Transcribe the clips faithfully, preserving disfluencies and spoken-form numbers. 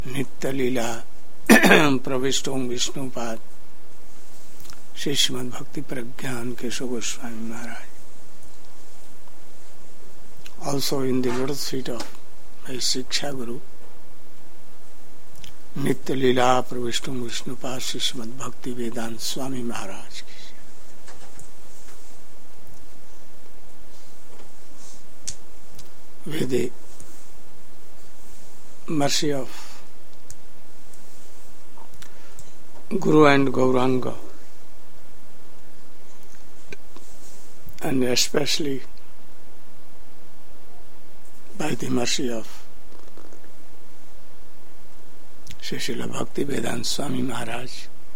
नित्य लीला प्रविष्टों विष्णुपाद श्री श्रीमद् भक्ति प्रज्ञान केशव गोस्वामी महाराज. Also in the lotus feet of my Shiksha Guru, नित्य लीला प्रविष्टों विष्णुपाद श्री श्रीमद् भक्ति वेदांत स्वामी महाराज की. With the mercy of Guru and Gauranga, and especially by the mercy of Sri Srila Bhakti Vedanta Swami Maharaj,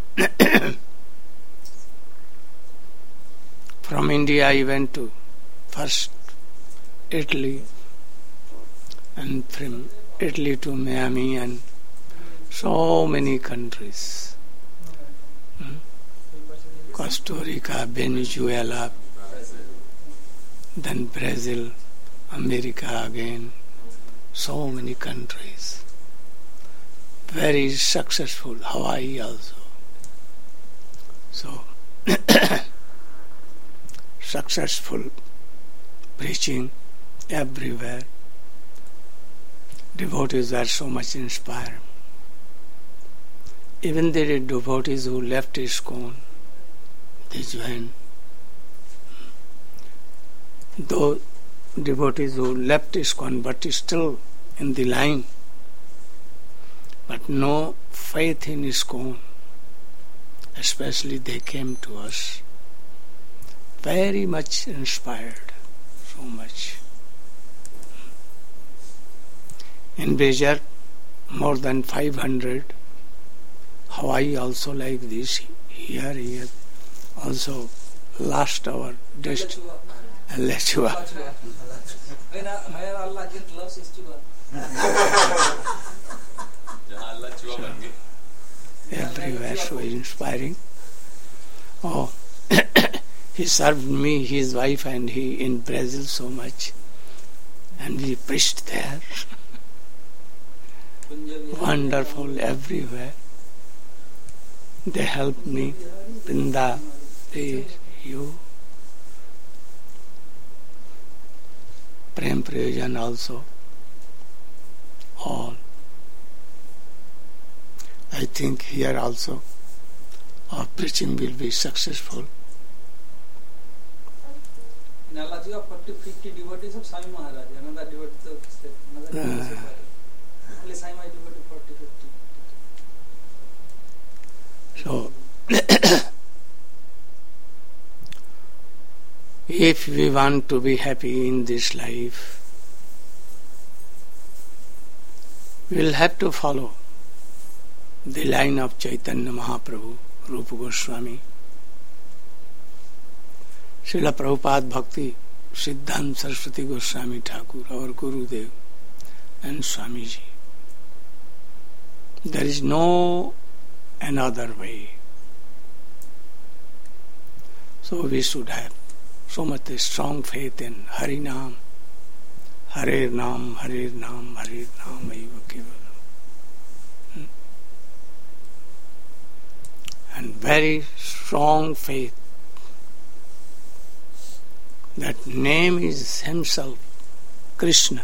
from India I went to first Italy, and from Italy to Miami and so many countries. Hmm? Costa Rica, Venezuela, then Brazil, America again, so many countries. Very successful, Hawaii also. So, successful preaching everywhere. Devotees are so much inspired. Even the devotees who left ISKCON, they joined. Though devotees who left ISKCON but still in the line, but no faith in ISKCON, especially they came to us, very much inspired, so much. In Bejar, more than five hundred. Hawaii also like this. Here, here. Also, last hour, just Alachua. Everywhere, so inspiring. Oh, he served me, his wife, and he in Brazil so much, and we preached there. Wonderful everywhere. They helped me. Brinda, they, you. Prem Prayojan also. All. I think here also our preaching will be successful. In Alajiva, forty to fifty devotees of Swami Maharaj, another devotee of another devotee. Only Swami Maharaj devotee forty to fifty. So, if we want to be happy in this life, we will have to follow the line of Chaitanya Mahaprabhu, Rupa Goswami, Srila Prabhupada Bhakti, Siddhanta Saraswati Goswami Thakur, our Gurudev, and Swamiji. There is no another way. So we should have so much strong faith in Hari Nam, Hare Nam, Hare Nam, Hare Nam, Eva Kevalam. And very strong faith that name is himself, Krishna.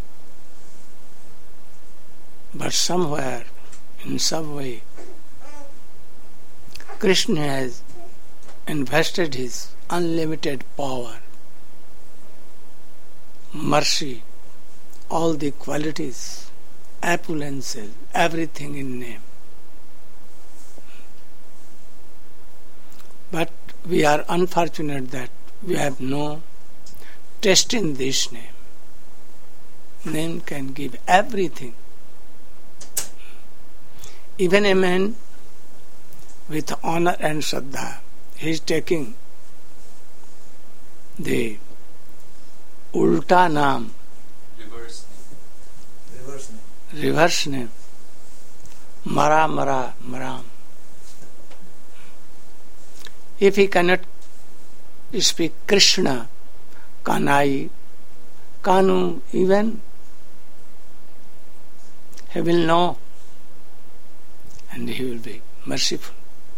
But somewhere, in some way, Krishna has invested his unlimited power, mercy, all the qualities, opulences, everything in name. But we are unfortunate that we have no taste in this name. Name can give everything. Even a man with honor and Shraddha, he is taking the ulta naam, reverse name, reverse name, reverse name, Mara Mara Maram. If he cannot speak Krishna, Kanai, Kanu, even he will know and He will be merciful.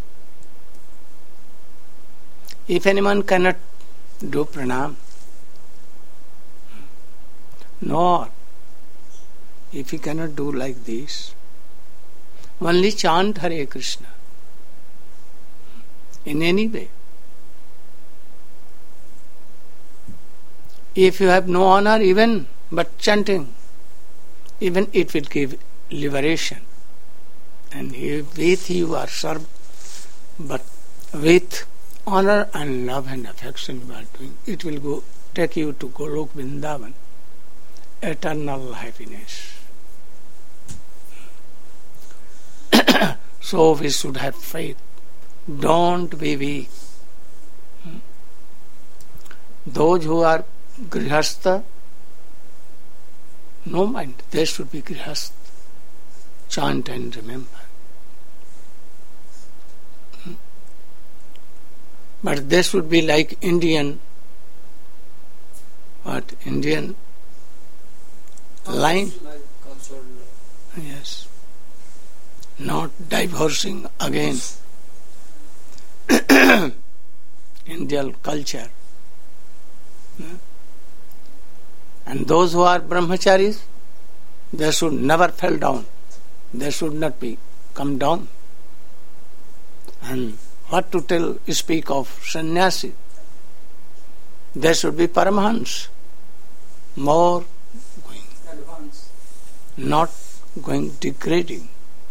If anyone cannot do pranam, nor if he cannot do like this, only chant Hare Krishna in any way. If you have no honor even but chanting, even it will give liberation. And with you are served, but with honor and love and affection you are doing, it will go take you to Golok Vrindavan, eternal happiness. So we should have faith. Don't be weak. Those who are grihastha, no mind, they should be grihastha. Chant and remember. But they should be like Indian, what, Indian line? Yes. Not divorcing again. Indian culture. And those who are brahmacharis, they should never fall down. They should not be come down. And what to tell, speak of sannyasi? They should be paramahans, more going, Advance. not going degrading.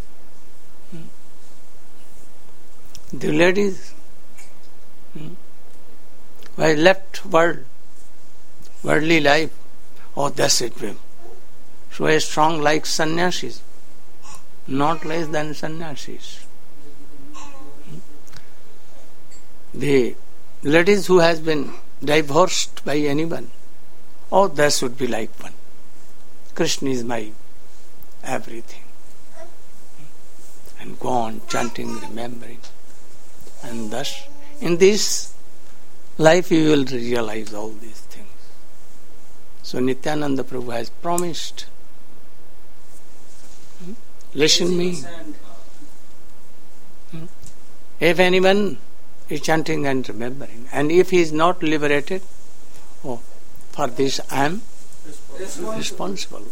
The ladies, hmm, why left world, worldly life, oh that's it. So a strong like sannyasis, not less than sannyasis. The ladies who has been divorced by anyone, oh that should be like one. Krishna is my everything. And go on chanting, remembering. And thus, in this life you will realize all these things. So Nityananda Prabhu has promised. Hmm? Listen me. Hmm? If anyone is chanting and remembering, and if he is not liberated, oh, for this I am responsible. responsible.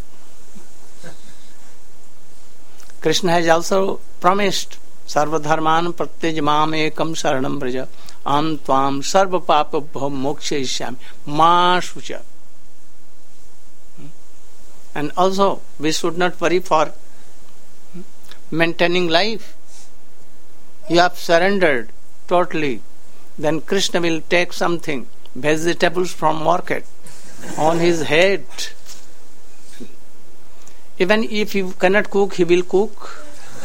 Krishna has also promised, Sarvadharman pratyajamam ekam saranam braja am tvam sarva papabham mokshayishyami ma shucha. And also, we should not worry for maintaining life. You have surrendered totally. Then Krishna will take something, vegetables from market, on his head. Even if you cannot cook, he will cook.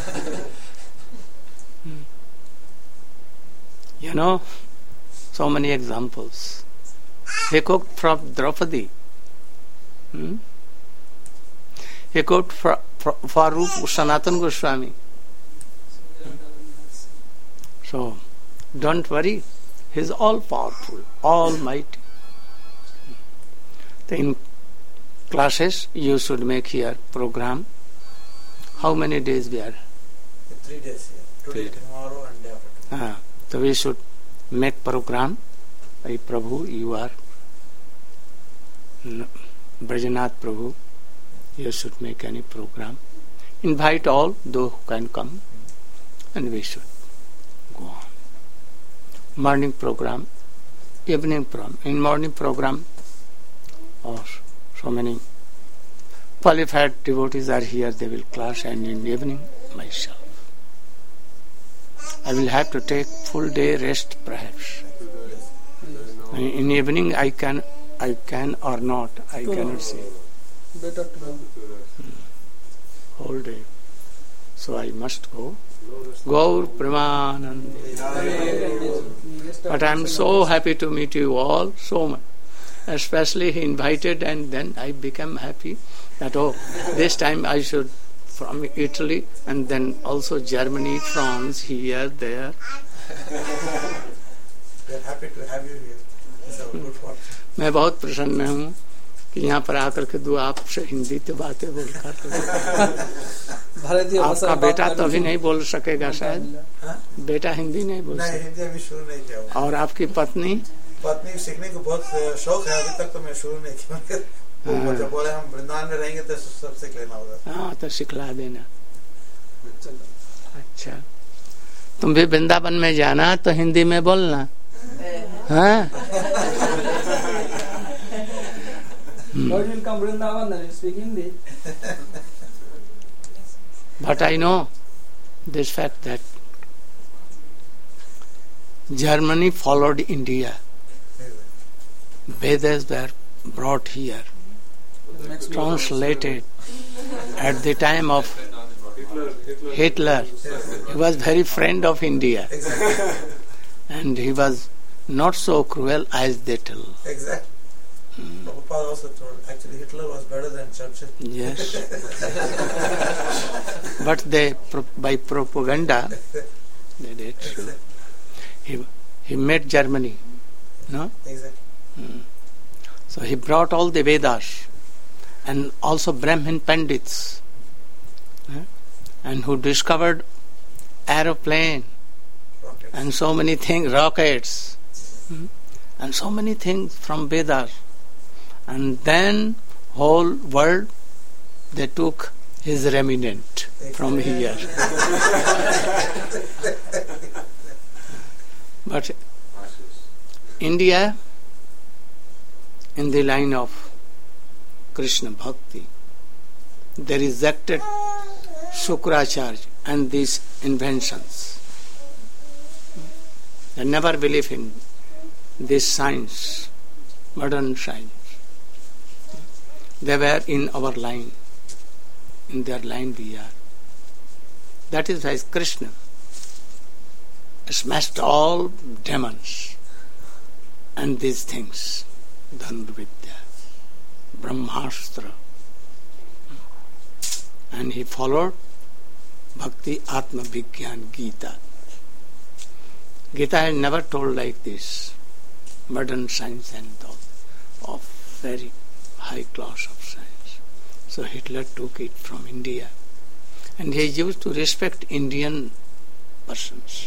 You know, so many examples. He cooked for Draupadi. Hmm? He cooked for, for, for Rup Sanatana Goswami. So, don't worry. He is all powerful, almighty. In classes, you should make here program. How many days we are? Three days here. Today, tomorrow, and day after tomorrow. Ah, so we should make program. Hey Prabhu, you are Brajanath Prabhu. You should make any program. Invite all those who can come, and we should go on. Morning program, evening program. In morning program, oh, so many qualified devotees are here. They will class, and in evening, myself. I will have to take full day rest, perhaps. In evening, I can, I can or not. I cannot say. Better to Whole day. So I must go. Gaur Premanand. But I am so happy to meet you all, so much. Especially he invited, and then I became happy that, oh, this time I should from Italy, and then also Germany, France, here, there. We are happy to have you here. It's our good fortune. मैं बहुत प्रसन्न हूँ कि यहाँ पर आकर के दो आपसे हिंदी तो बातें बोल कर भारतीय भाषा आपका में बात बेटा तो करने अभी की नहीं बोल सकेगा मौका शायद, मिला। हाँ? बेटा हिंदी नहीं बोल नहीं, सकता। हिंदी अभी शुरू नहीं किया हुआ। और आपकी पत्नी? पत्नी सीखने को बहुत शौक है, अभी तक तो मैं शुरू नहीं किया। वो हाँ। मतलब बोले हम वृंदावन में रहेंगे तो सब सीख लेना होगा। हाँ, तो सिखला देना। चलो। अच्छा, तुम भी वृंदावन में जाना तो हिंदी में बोलना। हाँ? Lord will come Vrindavan and speak Hindi. But I know this fact that Germany followed India. Vedas were brought here, translated at the time of Hitler. He was very friend of India, Exactly. and he was not so cruel as they tell. Exactly. Prabhupada also told, actually Hitler was better than Churchill. Yes. But they, pro- by propaganda, they did. Exactly. He, he made Germany, no? Exactly. So he brought all the Vedas and also Brahmin Pandits, eh, and who discovered aeroplane Rockets. and so many things, rockets, hmm, and so many things from Vedas. And then whole world they took his remnant from here. But India, in the line of Krishna Bhakti, they rejected Shukracharya and these inventions. They never believe in this science, modern science. They were in our line. In their line we are. That is why Krishna smashed all demons and these things. Dhanurvidya, Brahmastra. And he followed Bhakti Atma Vigyan Gita. Gita had never told like this. Modern science and all, of very high class of science. So Hitler took it from India. And he used to respect Indian persons.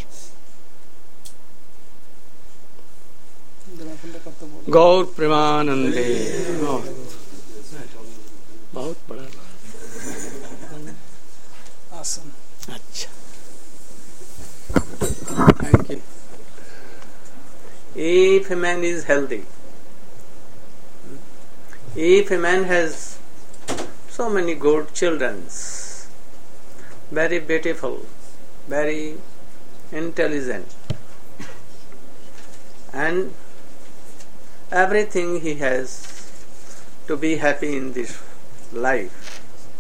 गौर प्रेमानंदे बहुत बड़ा Awesome. अच्छा thank you If a man is healthy, if a man has so many good children, very beautiful, very intelligent, and everything he has to be happy in this life,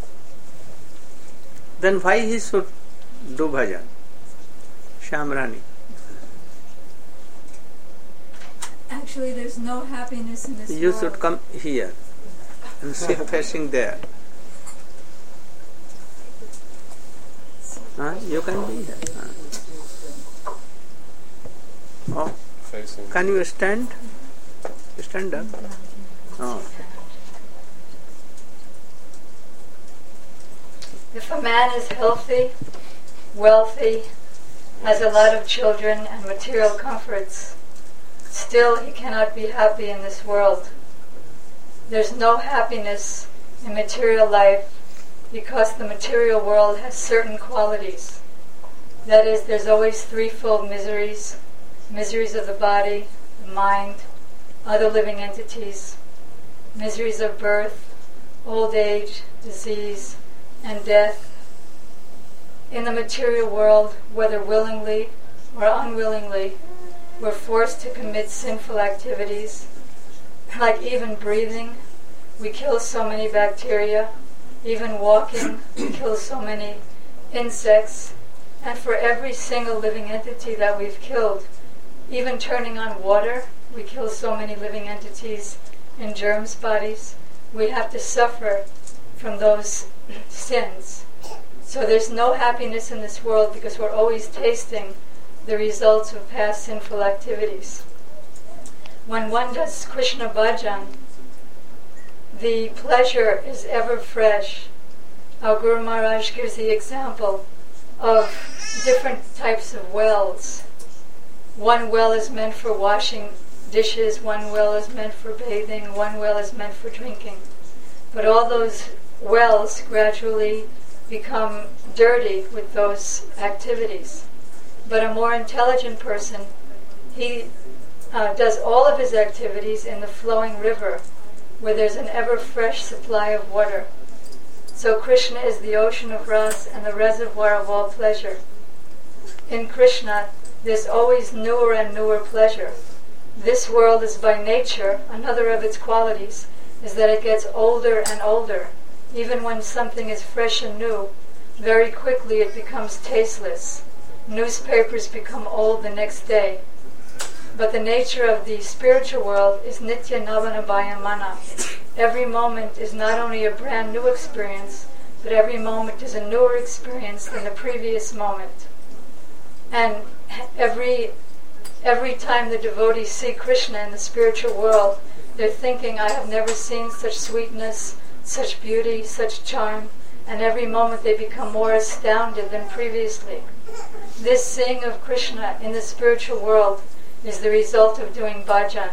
then why he should do bhajan? Shamrani. Actually, there's no happiness in this You world. should come here and sit facing there. Huh? You can be here. Huh? Oh, Facing. can you stand? Stand up. Oh. If a man is healthy, wealthy, has a lot of children and material comforts, still he cannot be happy in this world. There's no happiness in material life because the material world has certain qualities. That is, there's always threefold miseries: miseries of the body, the mind, other living entities, miseries of birth, old age, disease, and death. In the material world, whether willingly or unwillingly, we're forced to commit sinful activities, like even breathing. We kill so many bacteria. Even walking, we kill so many insects. And for every single living entity that we've killed, even turning on water, we kill so many living entities in germs bodies. We have to suffer from those sins. So there's no happiness in this world because we're always tasting the results of past sinful activities. When one does Krishna bhajan, the pleasure is ever fresh. our Guru Maharaj gives the example of different types of wells. One well is meant for washing dishes, one well is meant for bathing, one well is meant for drinking. But all those wells gradually become dirty with those activities. But a more intelligent person, he uh, does all of his activities in the flowing river, where there's an ever-fresh supply of water. So Krishna is the ocean of rasa and the reservoir of all pleasure. In Krishna, there's always newer and newer pleasure. This world is by nature, another of its qualities, is that it gets older and older. Even when something is fresh and new, very quickly it becomes tasteless. Newspapers become old the next day. But the nature of the spiritual world is nitya navanabhaya mana. Every moment is not only a brand new experience, but every moment is a newer experience than the previous moment. And every every time the devotees see Krishna in the spiritual world, they're thinking, I have never seen such sweetness, such beauty, such charm, and every moment they become more astounded than previously. This seeing of Krishna in the spiritual world is the result of doing bhajan.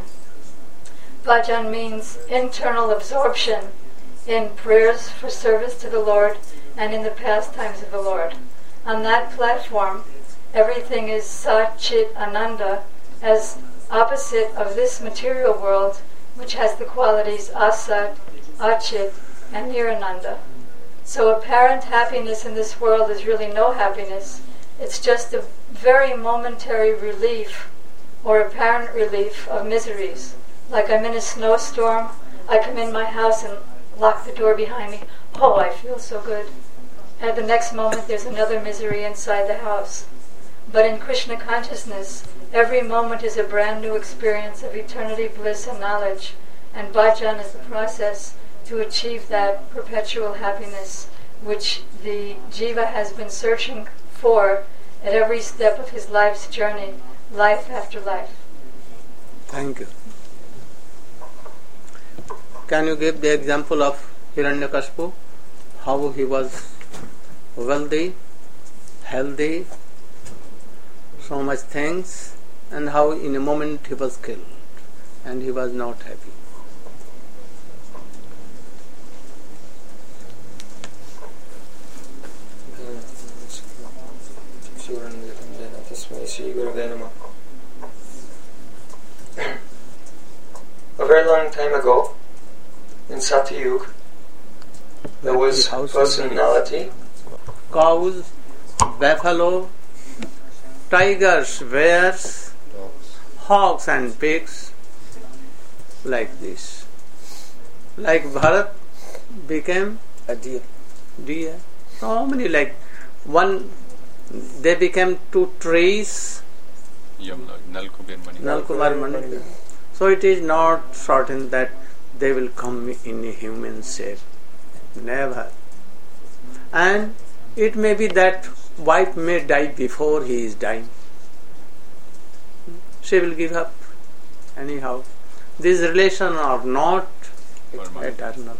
Bhajan means internal absorption in prayers for service to the Lord and in the pastimes of the Lord. On that platform, everything is Sat Chit Ananda, as opposite of this material world, which has the qualities Asat, Achit, and Nirananda. So apparent happiness in this world is really no happiness. It's just a very momentary relief or apparent relief of miseries. Like I'm in a snowstorm, I come in my house and lock the door behind me. Oh, I feel so good. At the next moment, there's another misery inside the house. But in Krishna consciousness, every moment is a brand new experience of eternity, bliss, and knowledge. And bhajan is the process to achieve that perpetual happiness, which the jiva has been searching for at every step of his life's journey, life after life. Thank you. Can you give the example of Hiranyakashipu? How he was wealthy, healthy, so much things, and how in a moment he was killed and he was not happy. A very long time ago, in Satyayug, there was a personality. Cows, buffalo, tigers, bears, hogs and pigs, like this. Like Bharat became A deer. deer. So many, like one, they became two trees. Nalkumar Mani. So it is not certain that they will come in a human shape. Never. And it may be that wife may die before he is dying. She will give up. Anyhow, these relations are not eternal.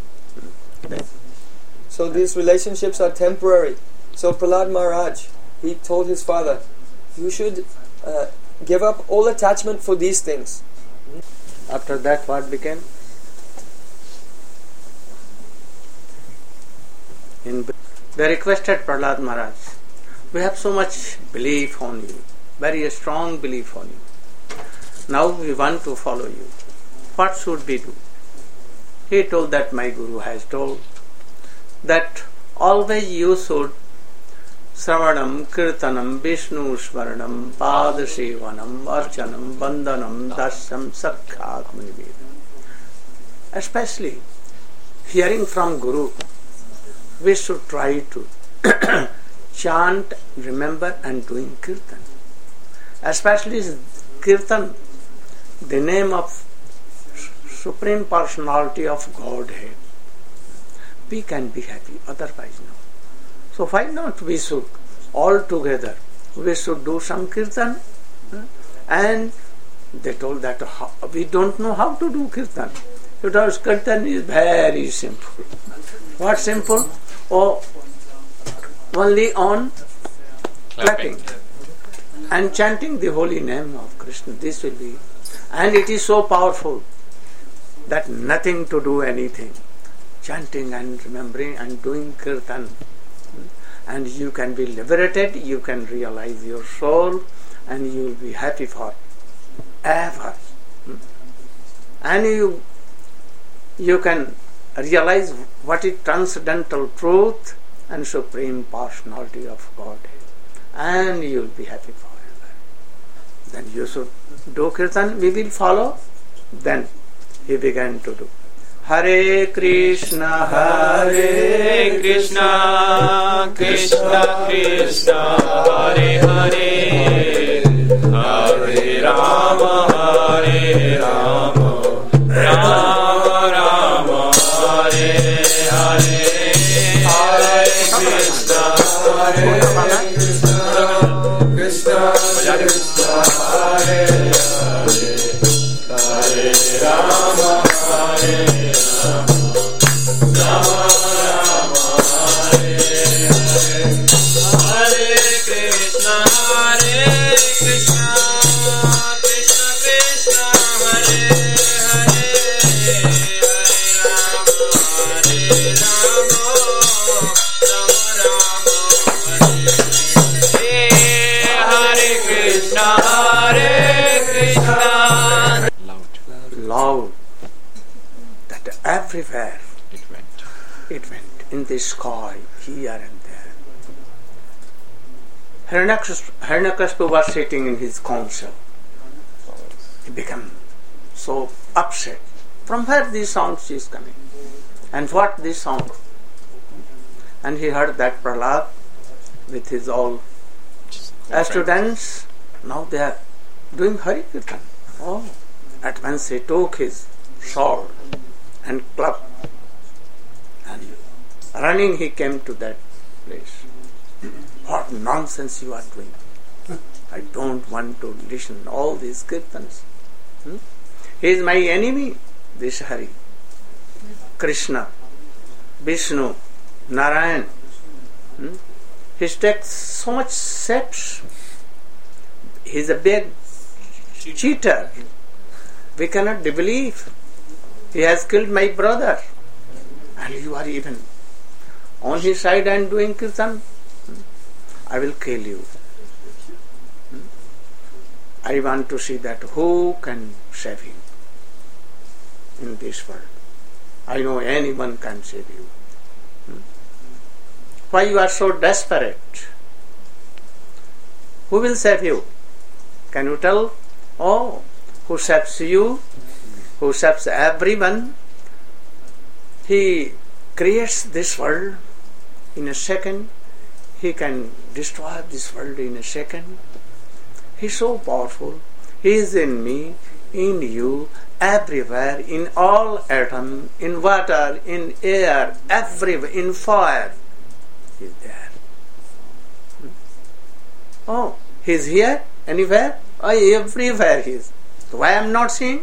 So these relationships are temporary. So Prahlad Maharaj, he told his father, you should uh, give up all attachment for these things. After that, what became? In, they requested Prahlad Maharaj, we have so much belief on you, very strong belief on you. Now we want to follow you. What should we do? He told that my Guru has told that always you should Sravanam, Kirtanam, Vishnu Smaranam, Padasevanam, Archanam, Vandanam, Dasyam, Sakkhat Munivedam. Especially hearing from Guru, we should try to chant, remember and doing Kirtan. Especially Kirtan, the name of Supreme Personality of Godhead. We can be happy, otherwise no. So why not we should all together, we should do some Kirtan. And they told that how, we don't know how to do Kirtan. Because Kirtan is very simple. What simple? or only on clapping and chanting the holy name of Krishna. This will be, and it is so powerful that nothing to do anything, chanting and remembering and doing kirtan, and you can be liberated, you can realize your soul, and you will be happy for ever. And you you can realize what is transcendental truth and supreme personality of God, and you will be happy forever. Then you should do kirtan, we will follow. Then he began to do Hare Krishna, Hare Krishna, Krishna Krishna, Hare Hare, Hare Rama, Hare Rama, Rama Rama, Hare Hare, Hare Krishna, Hare Krishna, Krishna Krishna, Hare Hare, Hare Rama, Hare loud that everywhere It went. it went, in the sky, here and there. Hiranyakashipu was sitting in his council. He became so upset. From where this sound is coming? And what this sound? And he heard that Prahlad with his all students, now they are doing Hari Kirtan. Oh, at once he took his sword and club, and running he came to that place. What nonsense you are doing! I don't want to listen to all these kirtans. Hmm? He is my enemy, this Hari. Krishna, Vishnu, Narayan. Hmm? He takes so much steps. He is a big cheater. We cannot believe. He has killed my brother. And you are even on his side and doing kirtan. I will kill you. I want to see that who can save him in this world. I know anyone can save you. Why you are so desperate? Who will save you? Can you tell? Oh, who saves you? Who saves everyone? He creates this world in a second. He can destroy this world in a second. He is so powerful. He is in me, in you, everywhere, in all atom, in water, in air, everywhere, in fire. He is there. Oh, he is here? Anywhere? Oh, everywhere he is. So why I am not seeing?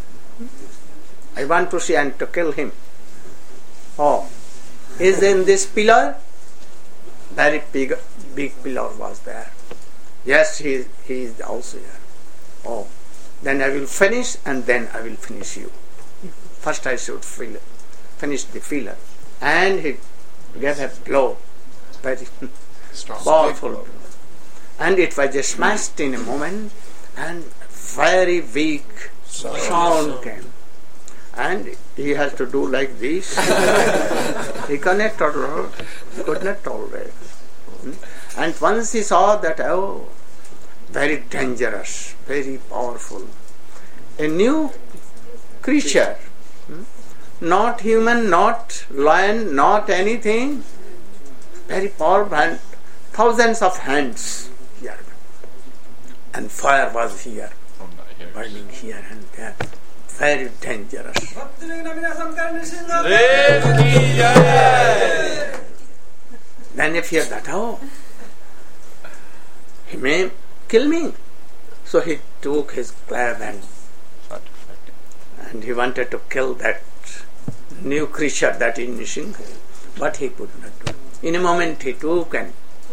I want to see and to kill him. Oh, is in this pillar? Very big, big pillar was there. Yes, he is, he is also here. Oh, then I will finish and then I will finish you. First I should fill, finish the filler. And he gave a blow, very Strong. powerful. And it was just smashed in a moment, and very weak sound came. And he has to do like this. He could not tolerate. Could not tolerate. And once he saw that, oh, very dangerous, very powerful, a new creature, not human, not lion, not anything, very powerful, and thousands of hands here, and fire was here, burning here and there. Very dangerous. Then he feared that, oh, he may kill me. So he took his club and, and he wanted to kill that new creature, that is Nishinga. But he could not do In a moment he took and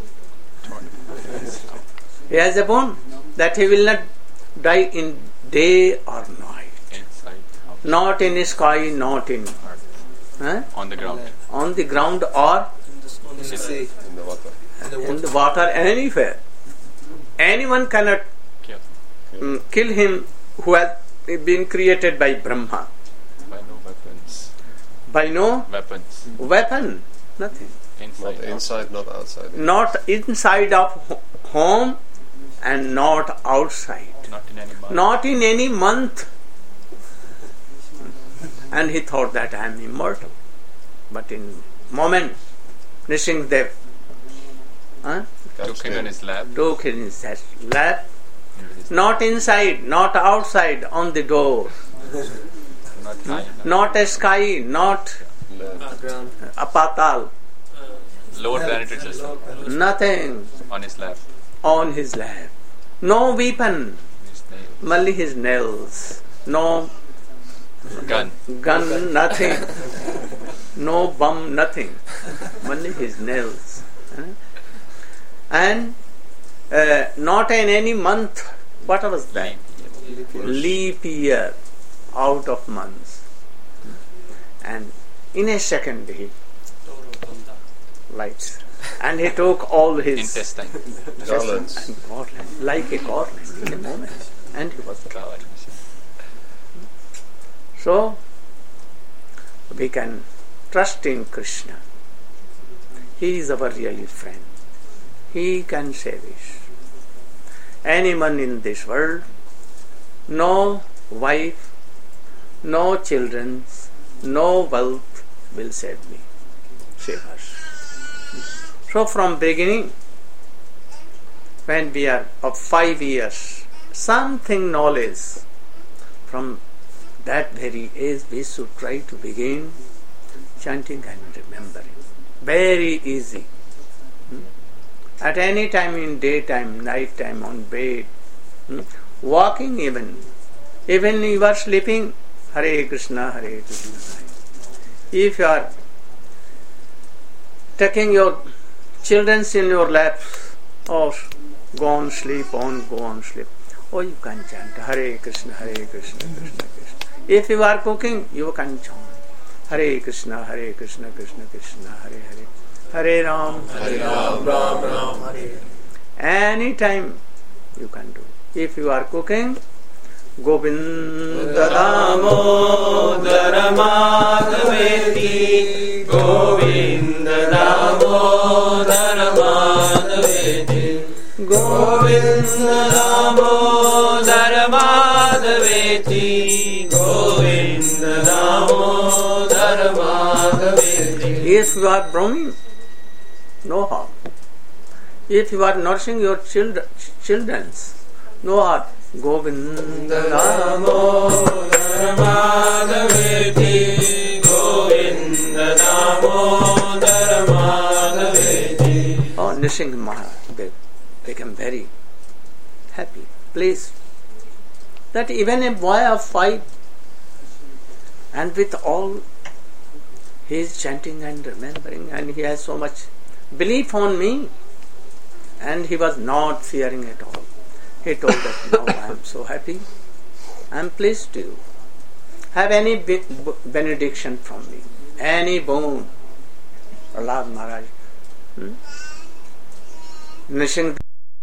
he has a bone that he will not die in day or night. Inside, outside. Not in sky, not in huh? On the ground. on the ground or On the sea. In the water. And the in water. the water, anywhere. Anyone cannot Kill. mm, kill him who has been created by Brahma. By no weapons. By no Weapons. weapon, nothing. Inside. Not inside, not outside. Not inside of ho- home and not outside. Not in any month. Not in any month. And he thought that I am immortal. But in moment, Nrsimhadev huh, Took him in his lap. took in his lap, in his- not inside, not outside, on the door. Not high. Not a sky, not Land. Ground. a patal, Lower planetary system. nothing On his lap. on his lap. No weapon, His nail. only his nails. No Gun. gun, nothing. No bum, nothing. Only his nails. Huh? And uh, not in any month. What was that? Leap year. Out of months. And in a second he lights. And he took all his Intestine. Garlands. and garland, like a garland in a moment. And he was gone. God. So, we can trust in Krishna. He is our real friend. He can save us. Anyone in this world, no wife, no children, no wealth will save me, save us. So from beginning, when we are of five years, something knowledge, from that very age we should try to begin chanting and remembering. Very easy. Hmm? At any time in daytime, night time, on bed, hmm? walking even, even you are sleeping, Hare Krishna, Hare Krishna. If you are taking your children in your lap, oh, go on sleep, on, go on sleep. Oh, you can chant Hare Krishna, Hare Krishna, Krishna Krishna. If you are cooking, you can chant Hare Krishna, Hare Krishna, Krishna Krishna, Hare Hare, Hare Ram, Hare Ram, Ram Ram, Hare. any time you can do. If you are cooking, Govinda Damodara Madhaveti, Govinda Damodara Madhaveti, Govinda Damodara Madhaveti, Govinda Damodara Madhaveti. If you are broming, no harm. If you are nourishing your children, children's, no harm. Govinda Damodara Madhaveti, Govinda Damodara Madhaveti. Oh, Nrsimha Mahadev became very happy, pleased that even a boy of five, and with all he is chanting and remembering, and he has so much belief on me, and he was not fearing at all. He told that, now I am so happy, I am pleased to you. Have any be- benediction from me, any boon. Prahlad Maharaj. Hmm? Nrsimha.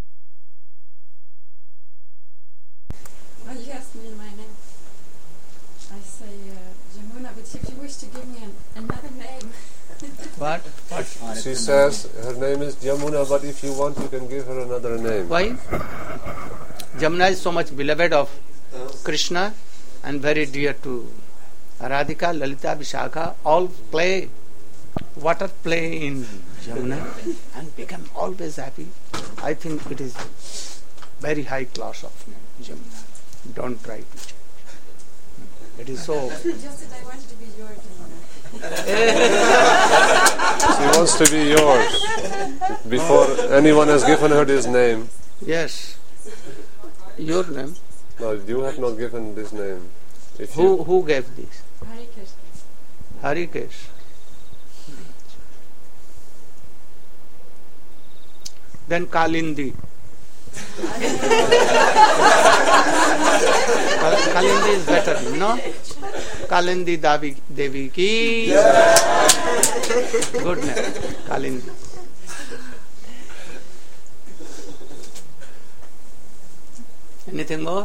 Well, you asked me my name. I say uh, Jamuna, but if you wish to give me an, another name. What? What? She says her name is Jamuna, but if you want, you can give her another name. Why? Jamuna is so much beloved of Krishna and very dear to Radhika, Lalita, Vishakha. All play, water play in Jamuna and become always happy. I think it is very high class of name, Jamuna. Don't try to change. It is so. Just that I wanted to be your Jamuna. She wants to be yours before anyone has given her this name. Yes. Your name. No, you have not given this name. If Who you, who gave this? Hare Krishna. Harikesh. Then Kalindi. Kalindi is better, no? Kalindi Devi, Devi ki. Good name, Kalindi. Anything more?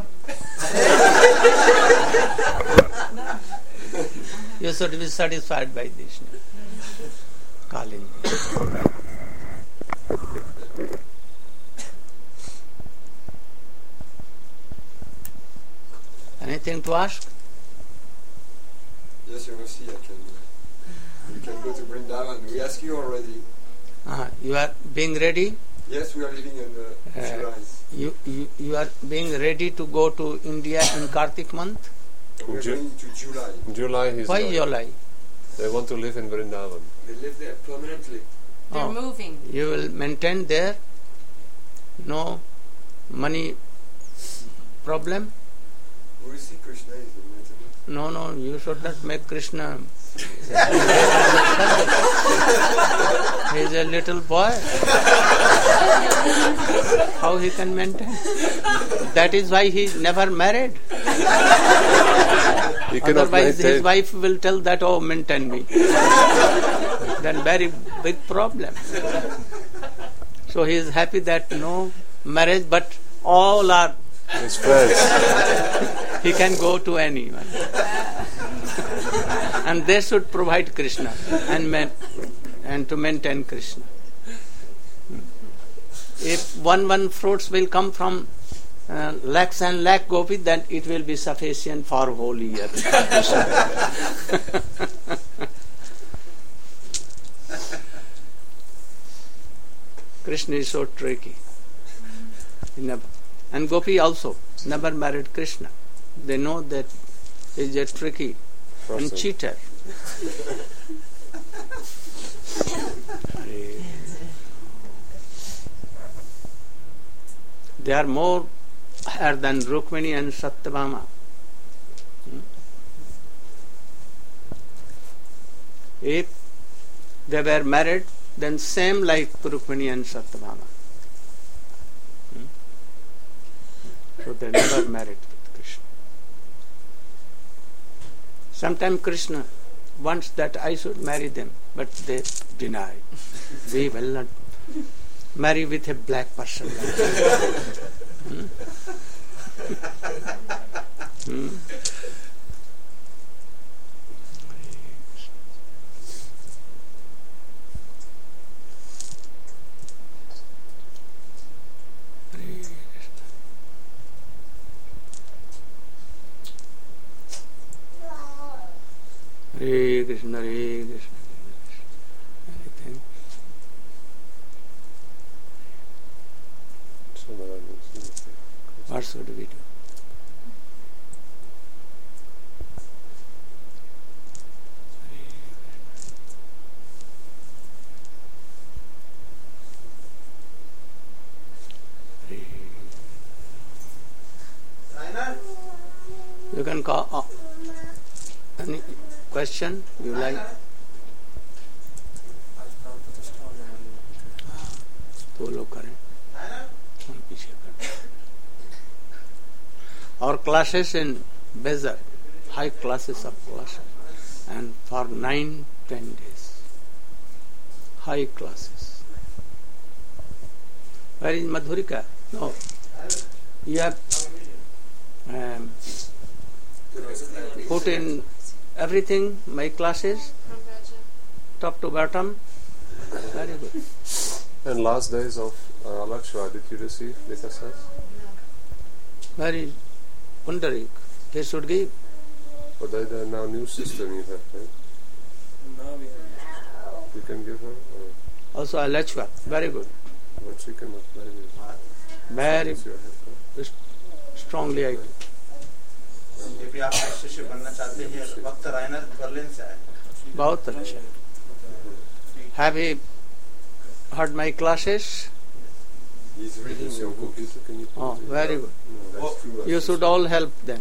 You should be satisfied by this name. Kalindi. Anything to ask? Yes, Your Mercy, I can. Uh, you can go to Vrindavan. We asked you already. Uh, you are being ready? Yes, we are leaving in uh, Uh, July. You, you you are being ready to go to India in Kartik month? We're Ju- going to July. In July he's Why going. July? They want to live in Vrindavan. They live there permanently. They're Oh. moving. You will maintain there? No money problem? We will see Krishna is the maintenance. No, no, you should not make Krishna. He is a little boy. How he can maintain? That is why he never married. He cannot Otherwise his maintain. wife will tell that, oh, maintain me. Then very big problem. So he is happy that no marriage, but all are, His friends. he can go to anyone. And they should provide Krishna and man, and to maintain Krishna. If one one fruits will come from uh, lakhs and lakh gopi, then it will be sufficient for whole year. Krishna is so tricky. He never, and gopi also never married Krishna. They know that he is a tricky and Person. cheater. They are more higher than Rukmini and Satyabhama. Hmm? If they were married, then same like Rukmini and Satyabhama. Hmm? So they never married with Krishna. Sometimes Krishna wants that I should marry them, but they deny. We will not marry with a black person. Hmm? Hmm? Hare Krishna, Hare Krishna. Anything? So that I will see. What should we do? You can call uh, any question you like. तो लोग करें हम पीछे करें. Our classes in Bezer, high classes of classes, and for nine, ten days, high classes. Where is Madhurika? No, you have um, put in everything, my classes, top to bottom. Very good. And last days of uh, Alakshwa, did you receive the cassettes? Very Pundarik. He should give. But they are now new system you have, right? Now we have. You can give her, or Also Alachwa. Very good. but she cannot play with. Very Yes, you have her. strongly I do. यदि आप शिष्य बनना चाहते हैं वक्त रायनर Berlin से आए. बहुत अच्छा. Have you heard my classes? He's reading your book. Can you Oh, please- very good. No, that's true. You should all help them.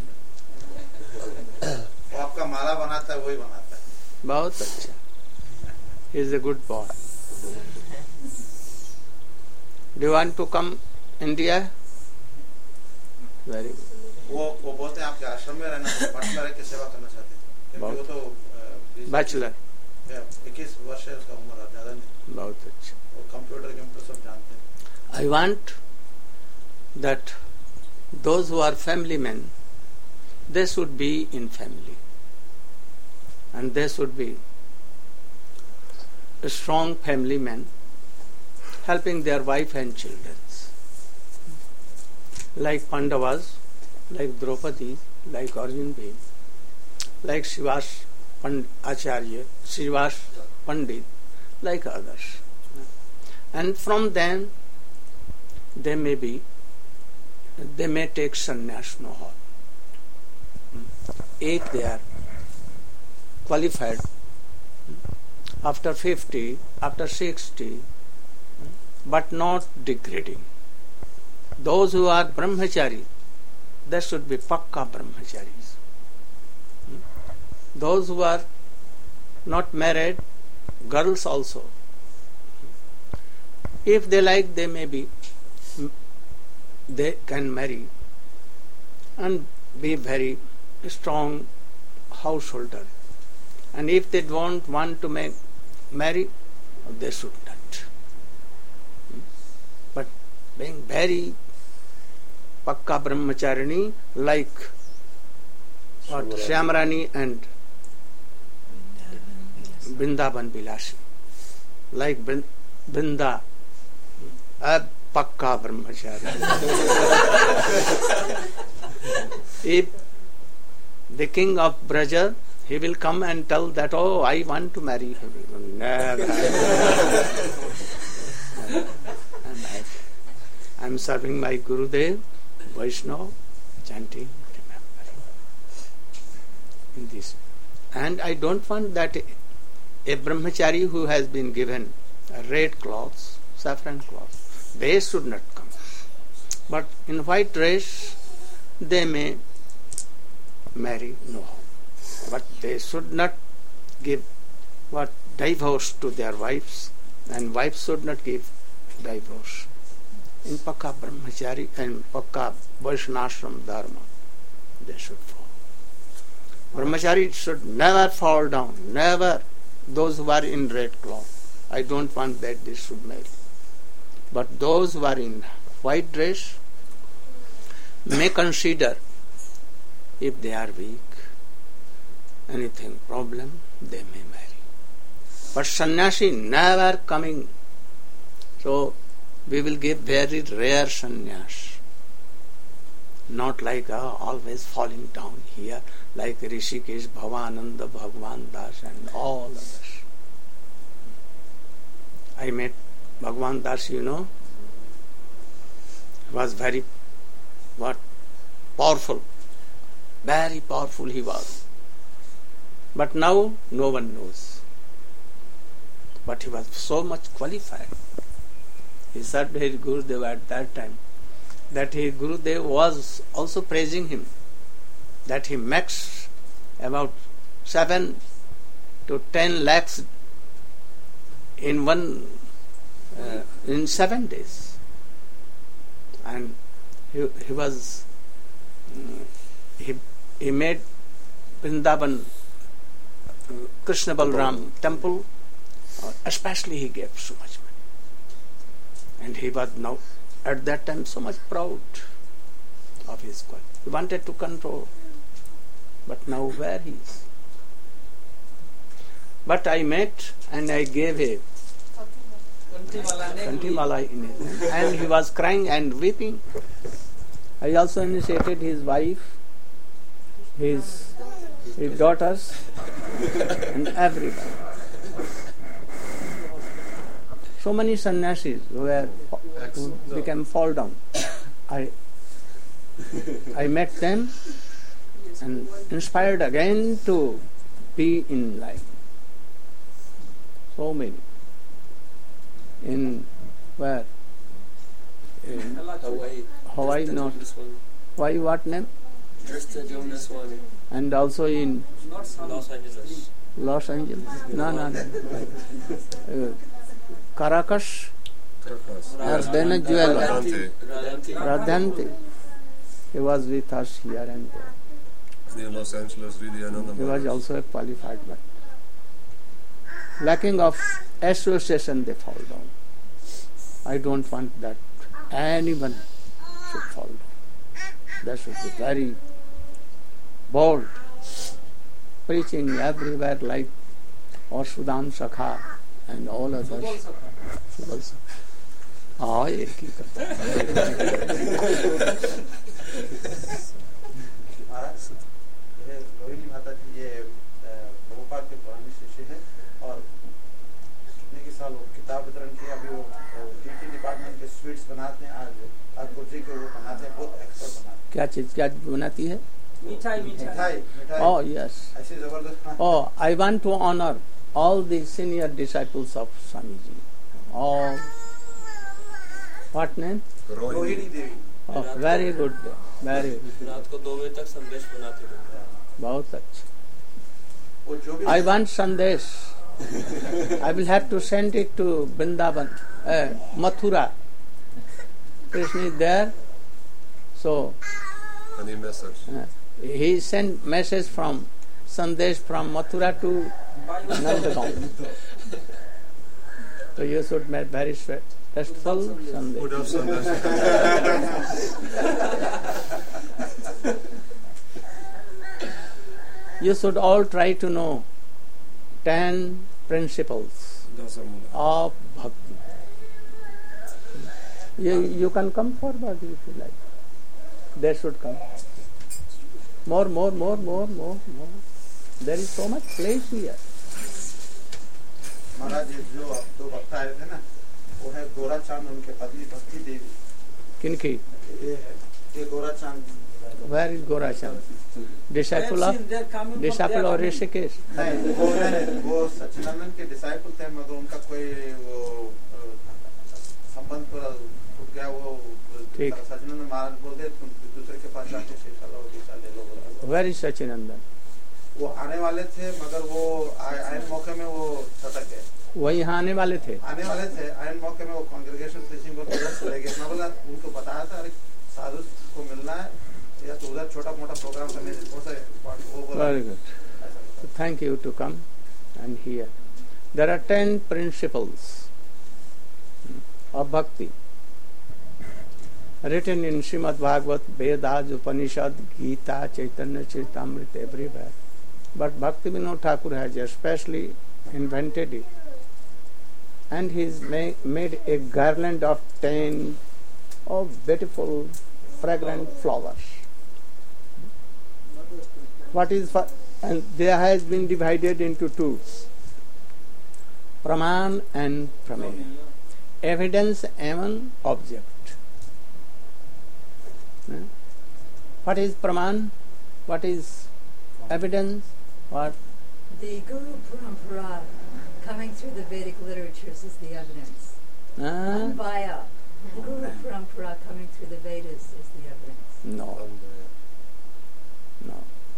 वो आपका माला बनाता है वही बनाता है. बहुत अच्छा. He is a good boy. Do you want to come India? Very good. वो वो बोलते हैं आपके आश्रम में रहना मठ में रह के सेवा करना चाहते हैं क्योंकि वो तो बैचलर इक्कीस वर्ष है उसका उम्र है ज्यादा नहीं बहुत अच्छा वो कंप्यूटर कंप्यूटर सब जानते हैं I want that those who are family men, they should be in family and they should be a strong family men helping their wife and children, like Pandavas, like Draupadi, like Arjun Bhim, like Shivas Pand- Acharya, Shivas Pandit, like others. And from them they may be, they may take sannyas no harm. If they are qualified after fifty, after sixty, but not degrading. Those who are brahmachari, they should be pakka brahmacharis. Those who are not married, girls also, if they like, they may be, they can marry and be very strong householder. And if they don't want to make, marry, they should not. But being very pakka brahmacharini like what Shyamrani and Vrindavan Bilasi, like Vrinda, a pakka brahmachari. If the king of Braja, he will come and tell that, oh, I want to marry him. Never. I am serving my Gurudev, Vaishnava, chanting, remembering. In this. And I don't want that a brahmachari who has been given a red cloth, saffron cloth, they should not come. But in white dress, they may marry, no. But they should not give what divorce to their wives, and wives should not give divorce. In pakka brahmachari and pakka Vaishnashram dharma, they should fall. Brahmachari should never fall down, never. Those who are in red cloth, I don't want that they should marry. But those who are in white dress may consider, if they are weak, anything problem, they may marry. But sannyasi never coming. So we will give very rare sannyas. Not like uh, always falling down here, like Rishikesh, Bhavananda, Bhagwan Das and all others. I met Bhagwan Das, you know, he was very, what, powerful. Very powerful he was. But now no one knows. But he was so much qualified. He said his Gurudev at that time that his Gurudev was also praising him, that he makes about seven to ten lakhs in one uh, in seven days, and he, he was uh, he he made Vrindavan uh, Krishna Balram temple. Uh, especially he gave so much money, and he was now at that time so much proud of his God. He wanted to control, but now where he is? But I met and I gave a Kantimala in his hand, and he was crying and weeping. I also initiated his wife, his, his daughters, and everybody. So many sannyasis who, were, who became fall down. I I met them and inspired again to be in life. So many. In where? In Hawaii. Hawaii, not. Hawaii, what name? And also in Los Angeles. Los Angeles. No, no, no. Uh, Caracas. Or Venezuela. Radhanti. Radhanti. He was with us here and there. Near Los Angeles, Vidyananda He was Maharaj. also a qualified one. Lacking of association, they fall down. I don't want that anyone should fall down. That should be very bold, preaching everywhere like Ashudam Sakha and all others. Subal Sakha. हाँ एक ही करता है। महाराज, ये रोहिणी माता जी ये प्रभुपाद के पुराने शिष्य है और कितने के साल वो किताब वितरण किया। अभी वो टीटी डिपार्टमेंट के स्वीट्स बनाते हैं। आज ठाकुर जी के वो बनाते हैं, बहुत एक्सपर्ट बनाते हैं। क्या चीज क्या बनाती है? मिठाई मिठाई मिठाई मिठाई Oh yes. ऐसी जबरदस्त बनाते हैं। Oh, I want to honor all the senior disciples of Swamiji. All. What name? Rohini Devi. Oh, very good. Very good. रात को दो बजे तक संदेश बनाते थे। बहुत अच्छा. वो जो भी I want Sandesh. I will have to send it to Vrindavan, uh, Mathura. Krishna is there. So Any message? uh, he sent message from Sandesh from Mathura to Nandagaon. So you should make very straight. Restful Sandesh. Put up Sandesh. You should all try to know ten principles of bhakti. You, you can come forward if you like. They should come. More, more, more, more, more, more. There is so much place here. महाराज ये जो अब दो वक्त आए थे ना, वो है गोरा चांद, उनके पत्नी भक्ति देवी। Kinki? ये है ये गोरा चांद। Where is Gorachand? Disciple of disciple of Rishikesh. नहीं, वो नहीं, वो सच्चिदानंद के डिसाइपल थे, मगर उनका कोई वो संबंध पूरा टूट गया। वो ठीक। सच्चिदानंद महाराज बोलते तुम दूसरे के पास जाके शिक्षा लो, दीक्षा ले लो। Where is Sachinandan? वो आने वाले थे, मगर वो आयन मौके में वो सटक गए। वो यहाँ आने वाले थे. आने वाले थे, आयन मौके में वो कांग्रेगेशन प्रीचिंग को उधर चले गए। मैं बोला उनको बताया था अरे साधु को मिलना है या तो उधर छोटा मोटा प्रोग्राम करने से वो बोला। Very good. So thank you to come and hear. There are ten principles of bhakti written in Srimad Bhagavad, Vedas, Upanishad, Gita, Chaitanya Charitamrita, everywhere. But Bhakti Vinod Thakur has especially invented it. And he's ma- made a garland of ten of beautiful, fragrant flowers. What is for, and there has been divided into two, Praman and Prameya, evidence and object. Hmm? What is Praman? What is evidence? What? The Guru Parampara coming through the Vedic literatures is the evidence. Ah? Anvaya, Guru Parampara coming through the Vedas is the evidence. No. No.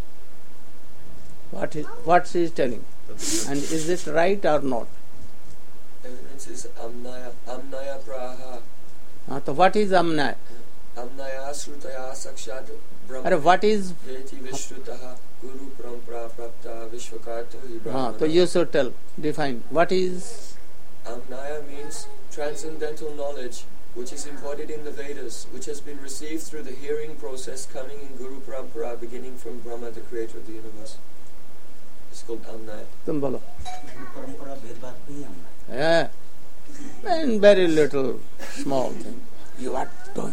What is what she is telling? And is it right or not? Evidence is amnaya, amnaya praha, Ah, so what is Amnaya? amnaya srutaya sakshat Or brahma. what is? Veti vishrutaha guru parampara prapta vishwakato hi Ah, so brahmana. you should tell, define. What is? Amnaya means transcendental knowledge, which is embodied in the Vedas, which has been received through the hearing process coming in Guru Parampara, beginning from Brahma, the creator of the universe. It's called Amnaya. तुम बोलो. Yeah. And very little, small thing. You are doing.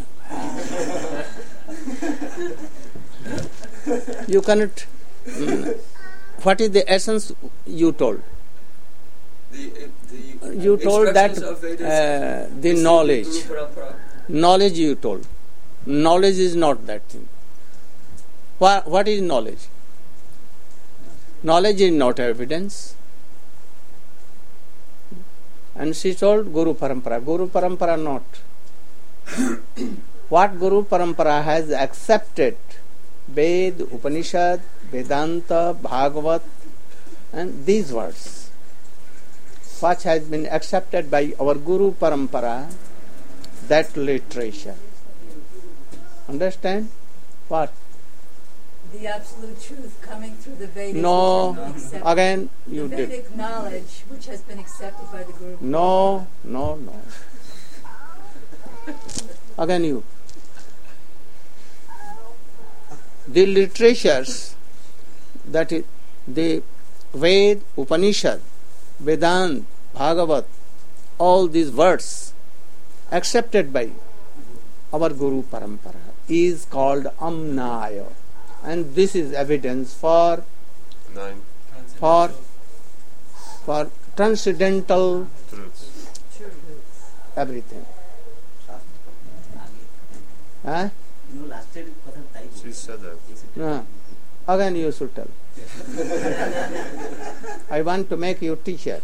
You cannot. Mm, what is the essence you told? The, uh, the You told that instructions of Vedas uh, the received in knowledge. Guru Parampara. Knowledge you told. Knowledge is not that thing. What, what is knowledge? Knowledge is not evidence. And she told Guru Parampara. Guru Parampara not. What Guru Parampara has accepted, Ved, Upanishad, Vedanta, Bhagavat, and these words, what has been accepted by our Guru Parampara that literature. Understand? What? The absolute truth coming through the Vedas. No, which has been accepted. again you the did. Vedic knowledge which has been accepted by the Guru. No, no, no. Again you. The literatures, that is, the Ved, Upanishad, Vedant, Bhagavat, all these words accepted by our Guru Parampara is called Amnaya. And this is evidence for Nine for for transcendental truths. everything. Huh? She said that. No. Again you should tell. I want to make you teacher.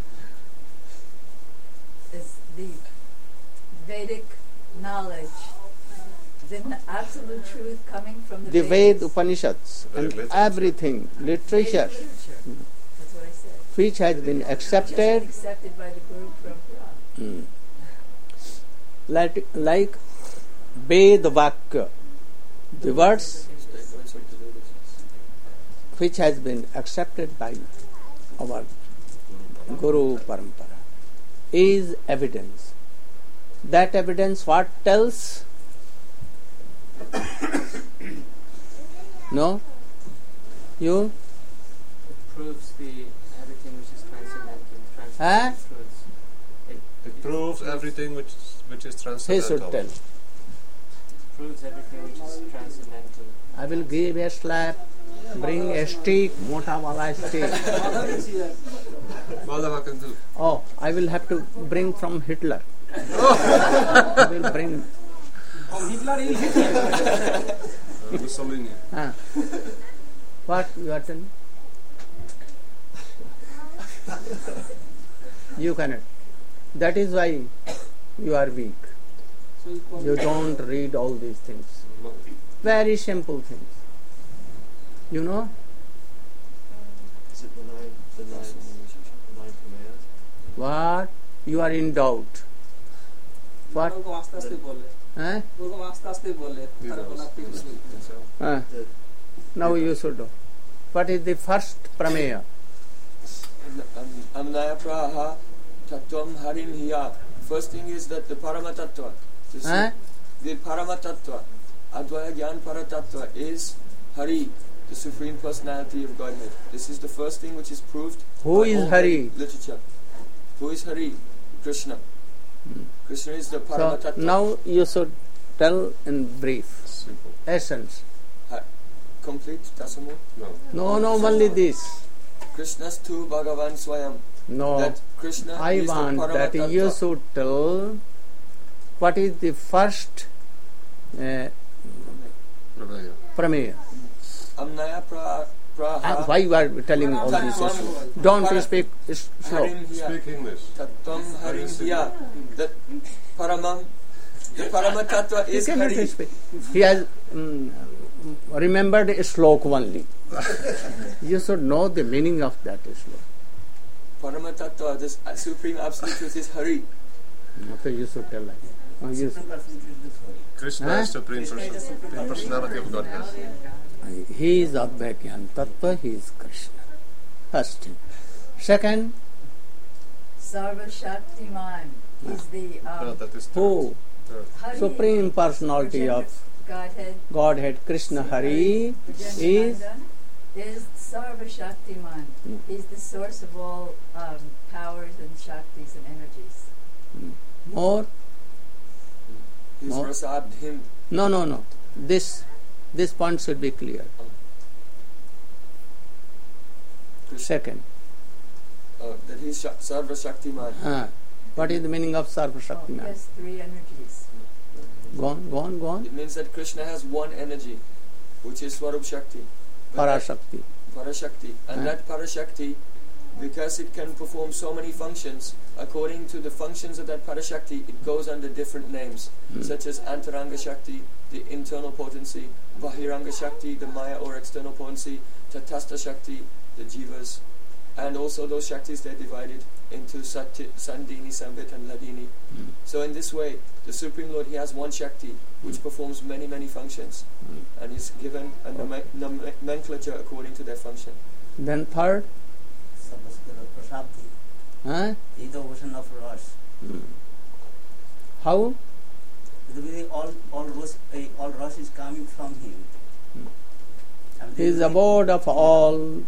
Is the Vedic knowledge, the n- absolute truth coming from the, The Vedas. Ved, Upanishads, Very and literature. everything, literature, Vedic literature. That's what I said. which has been Which has been accepted, accepted by the Guru Parampara. mm, like, like Ved Vakya, the words which has been accepted by our Guru Parampara, is evidence. That evidence what tells? No? You? Proves the everything which is transcendental, Huh? transcendental truths. It, It proves everything which which is He transcendental. should tell. proves everything which is transcendental. I will give a slap, bring a stick, mota wala stick. Madhava can do. Oh, I will have to bring from Hitler. I will bring. Mussolini. Huh. What you are telling? You cannot. That is why you are weak. You don't read all these things. Very simple things. You know? Is it the nine, the nine, nine Pramayas? What? You are in doubt. What? Huh? Huh. Now you should know. What is the first prameya? Amnaya praha tattvam harim hiya. First thing is that the Paramatattva, the, Huh? the Paramatattva, Advaya Gyan Paratattva is Hari, the Supreme Personality of Godhead. This is the first thing which is proved. Who by is all Hari? Literature. Who is Hari? Krishna. Hmm. Krishna is the So Paramatattva. now you should tell in brief, Simple. essence. Complete Tasamu. No. No, no, only this. Krishna's tu Bhagavan Swayam. No. That Krishna I is want the that Paramattattva. you should tell what is the first uh, Prameya. prameya. Amnaya pra, praha. And why you are telling all these issues? Don't speak s- slow. Harim hiya. Speak English. Tattvam harim hiya. That Paramam, the Paramatattva You is cannot Hari. speak. He has um, remembered a slok only. You should know the meaning of that slok. Paramatattva, this Supreme Absolute Truth is Hari. Okay, you should tell. Uh, you should. Krishna Huh? is Supreme, person, Supreme Personality of Godhead. He is Abhyagyan Tattva, he is Krishna. First thing. Second, Sarva Shaktiman is the No, um, that is who? third. Hari, Supreme Personality of Godhead. Godhead, Krishna Hari, is Vijayanathanda is Sarva Shaktiman. Mm. He's the source of all um, powers and shaktis and energies. more. He's No. Rasad him. No, no, no. This this point should be clear. Second, Uh, that he's Shak- Sarva Shaktiman. uh, what is the meaning of Sarva He Shaktiman? has three energies. Go on, go on, go on. It means that Krishna has one energy, which is Swarup Shakti. But that- Parashakti. Parashakti. And Huh? that Parashakti, because it can perform so many functions, according to the functions of that Parashakti, it goes under different names, Hmm. such as Antaranga Shakti, the internal potency, Bahiranga Shakti, the Maya or external potency, Tatastha Shakti, the Jivas, and also those Shaktis they're divided into Sati, Sandini, Sambit and Ladini. Mm. So in this way, the Supreme Lord, he has one Shakti which performs many, many functions, Mm. and is given a nom- nomenclature according to their function. Then third, huh? He the ocean of Rus. Mm. How? All all Rus, uh, all Rus is coming from him. Mm. And He is abode of all.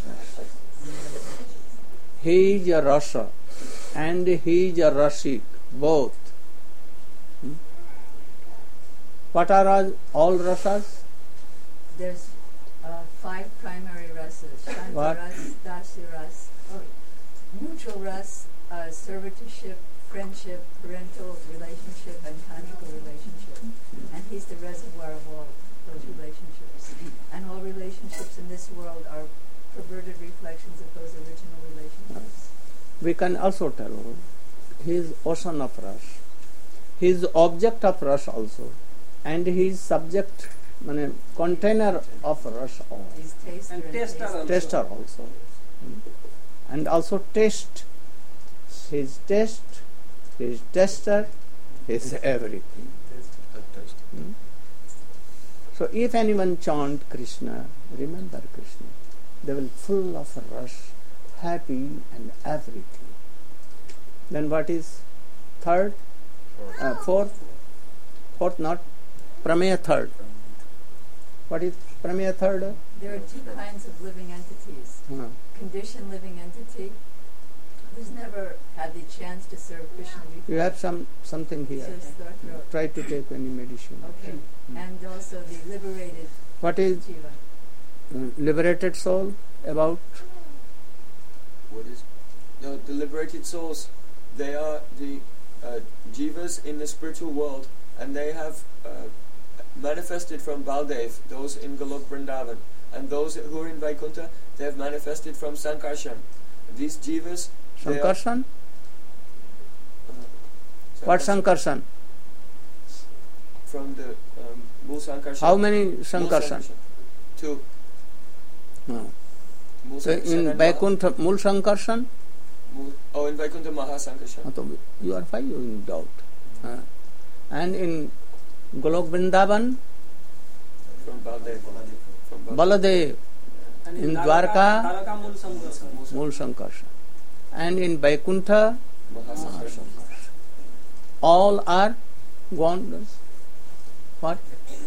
He is a Rasa and he is a Rasik, both. Hmm? What are all, all Rasas? There's uh, five primary rasas. Shanta What? ras, dasi ras, oh, neutral ras, uh, servitorship, friendship, parental relationship, and conjugal relationship. And he's the reservoir of all those relationships. And all relationships in this world are perverted reflections of those original relationships. We can also tell he is ocean of Ras. He is object of Ras also. And he is subject, mean, container of Ras all. He's taster And and taster taster. also. Taster also. Hmm. And also taste. He is taste, he is tester, he is everything. Hmm? So if anyone chant Krishna, remember Krishna, they will full of rush, happy and everything. Then what is third? Uh, fourth? Fourth not? Prameya third. What is Prameya third? There are two kinds of living entities. Uh, Conditioned living entity, who's never had the chance to serve Krishna before. you have some something here. Just sore throat. Try to take any medicine. Okay. Hmm. And also the liberated What is jiva. uh, liberated soul about? What is the, the liberated souls? They are the uh, jivas in the spiritual world, and they have uh, manifested from Baldev, those in Golok Vrindavan, and those who are in Vaikuntha, they have manifested from Sankarshan. These jivas, they are- Sankarshan? What Sankarshan? From the um, Mul Sankarshan. How many Mul Sankarshan? Two. No. Mul So Sankarshan in and Vaikuntha, Mul Sankarshan? Mul- Oh, in Vaikuntha Mahasankarshan. हाँ, तो you are why you in doubt. हाँ. And in Golok Vrindavan, From Baldev. From Baladev, And in Dwarka, Dwarka, Dwarka Mul Sankarshan. Mul Sankarshan. And in Vaikuntha, Mahasankarshan. all are gone. What?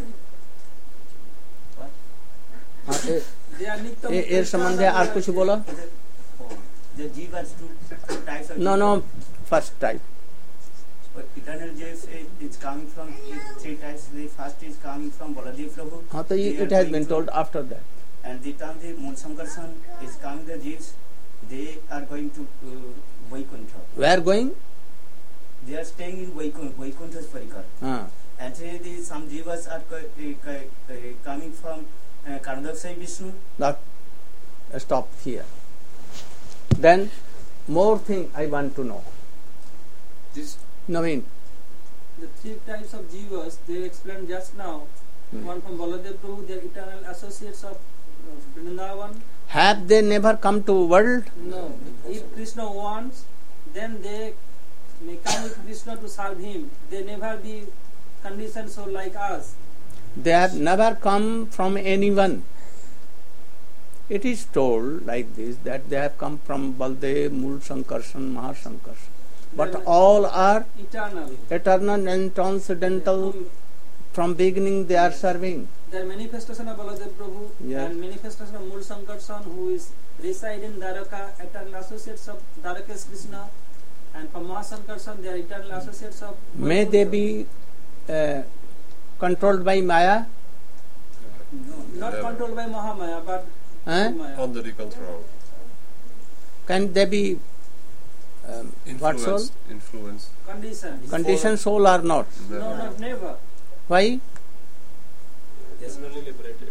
हाँ, ए- They are Nitya ए- एर संबंधे और कुछ बोला? The jivas two, two types of No, jiva. no, first type. But eternal jiva is coming from three types. The first is coming from Baladev Prabhu. हाँ, तो They ये- are it has going been to- told after that. And the time the Mul Sankarshan is coming the jivas, they are going to uh, Vaikuntha. Where going? They are staying in Vaikuntha, Vaikuntha's Parikar. हाँ. And today the, some jivas are co- uh, co- uh, coming from uh, Karnadaksai Vishnu. That stop here. Then more thing I want to know. This Naveen. The three types of jivas they explained just now. Hmm. One from Baladev Prabhu, they are eternal associates of uh, Vrindavan. Have they never come to world? No. If Krishna wants, then they may come with Krishna to serve him. They never be conditioned so like us. They have never come from anyone. It is told like this that they have come from Baldev, Mul Sankarshan, Mahasankarshan. But They are all are eternal. eternal and transcendental. From beginning they are serving. There are manifestation of Baladev Prabhu Yes. and manifestation of Mul Sankarshan who is reside in Dwaraka, eternal associates of Dwaraka's Krishna, and from Mahasankarshan they are eternal associates of May they be uh, controlled by Maya? not Never. controlled by Mahamaya but Eh? Maya. Under the control. Can they be um, what soul? Influence. Influence. Conditions. Conditioned soul or not? No, not never. Why? personally liberated.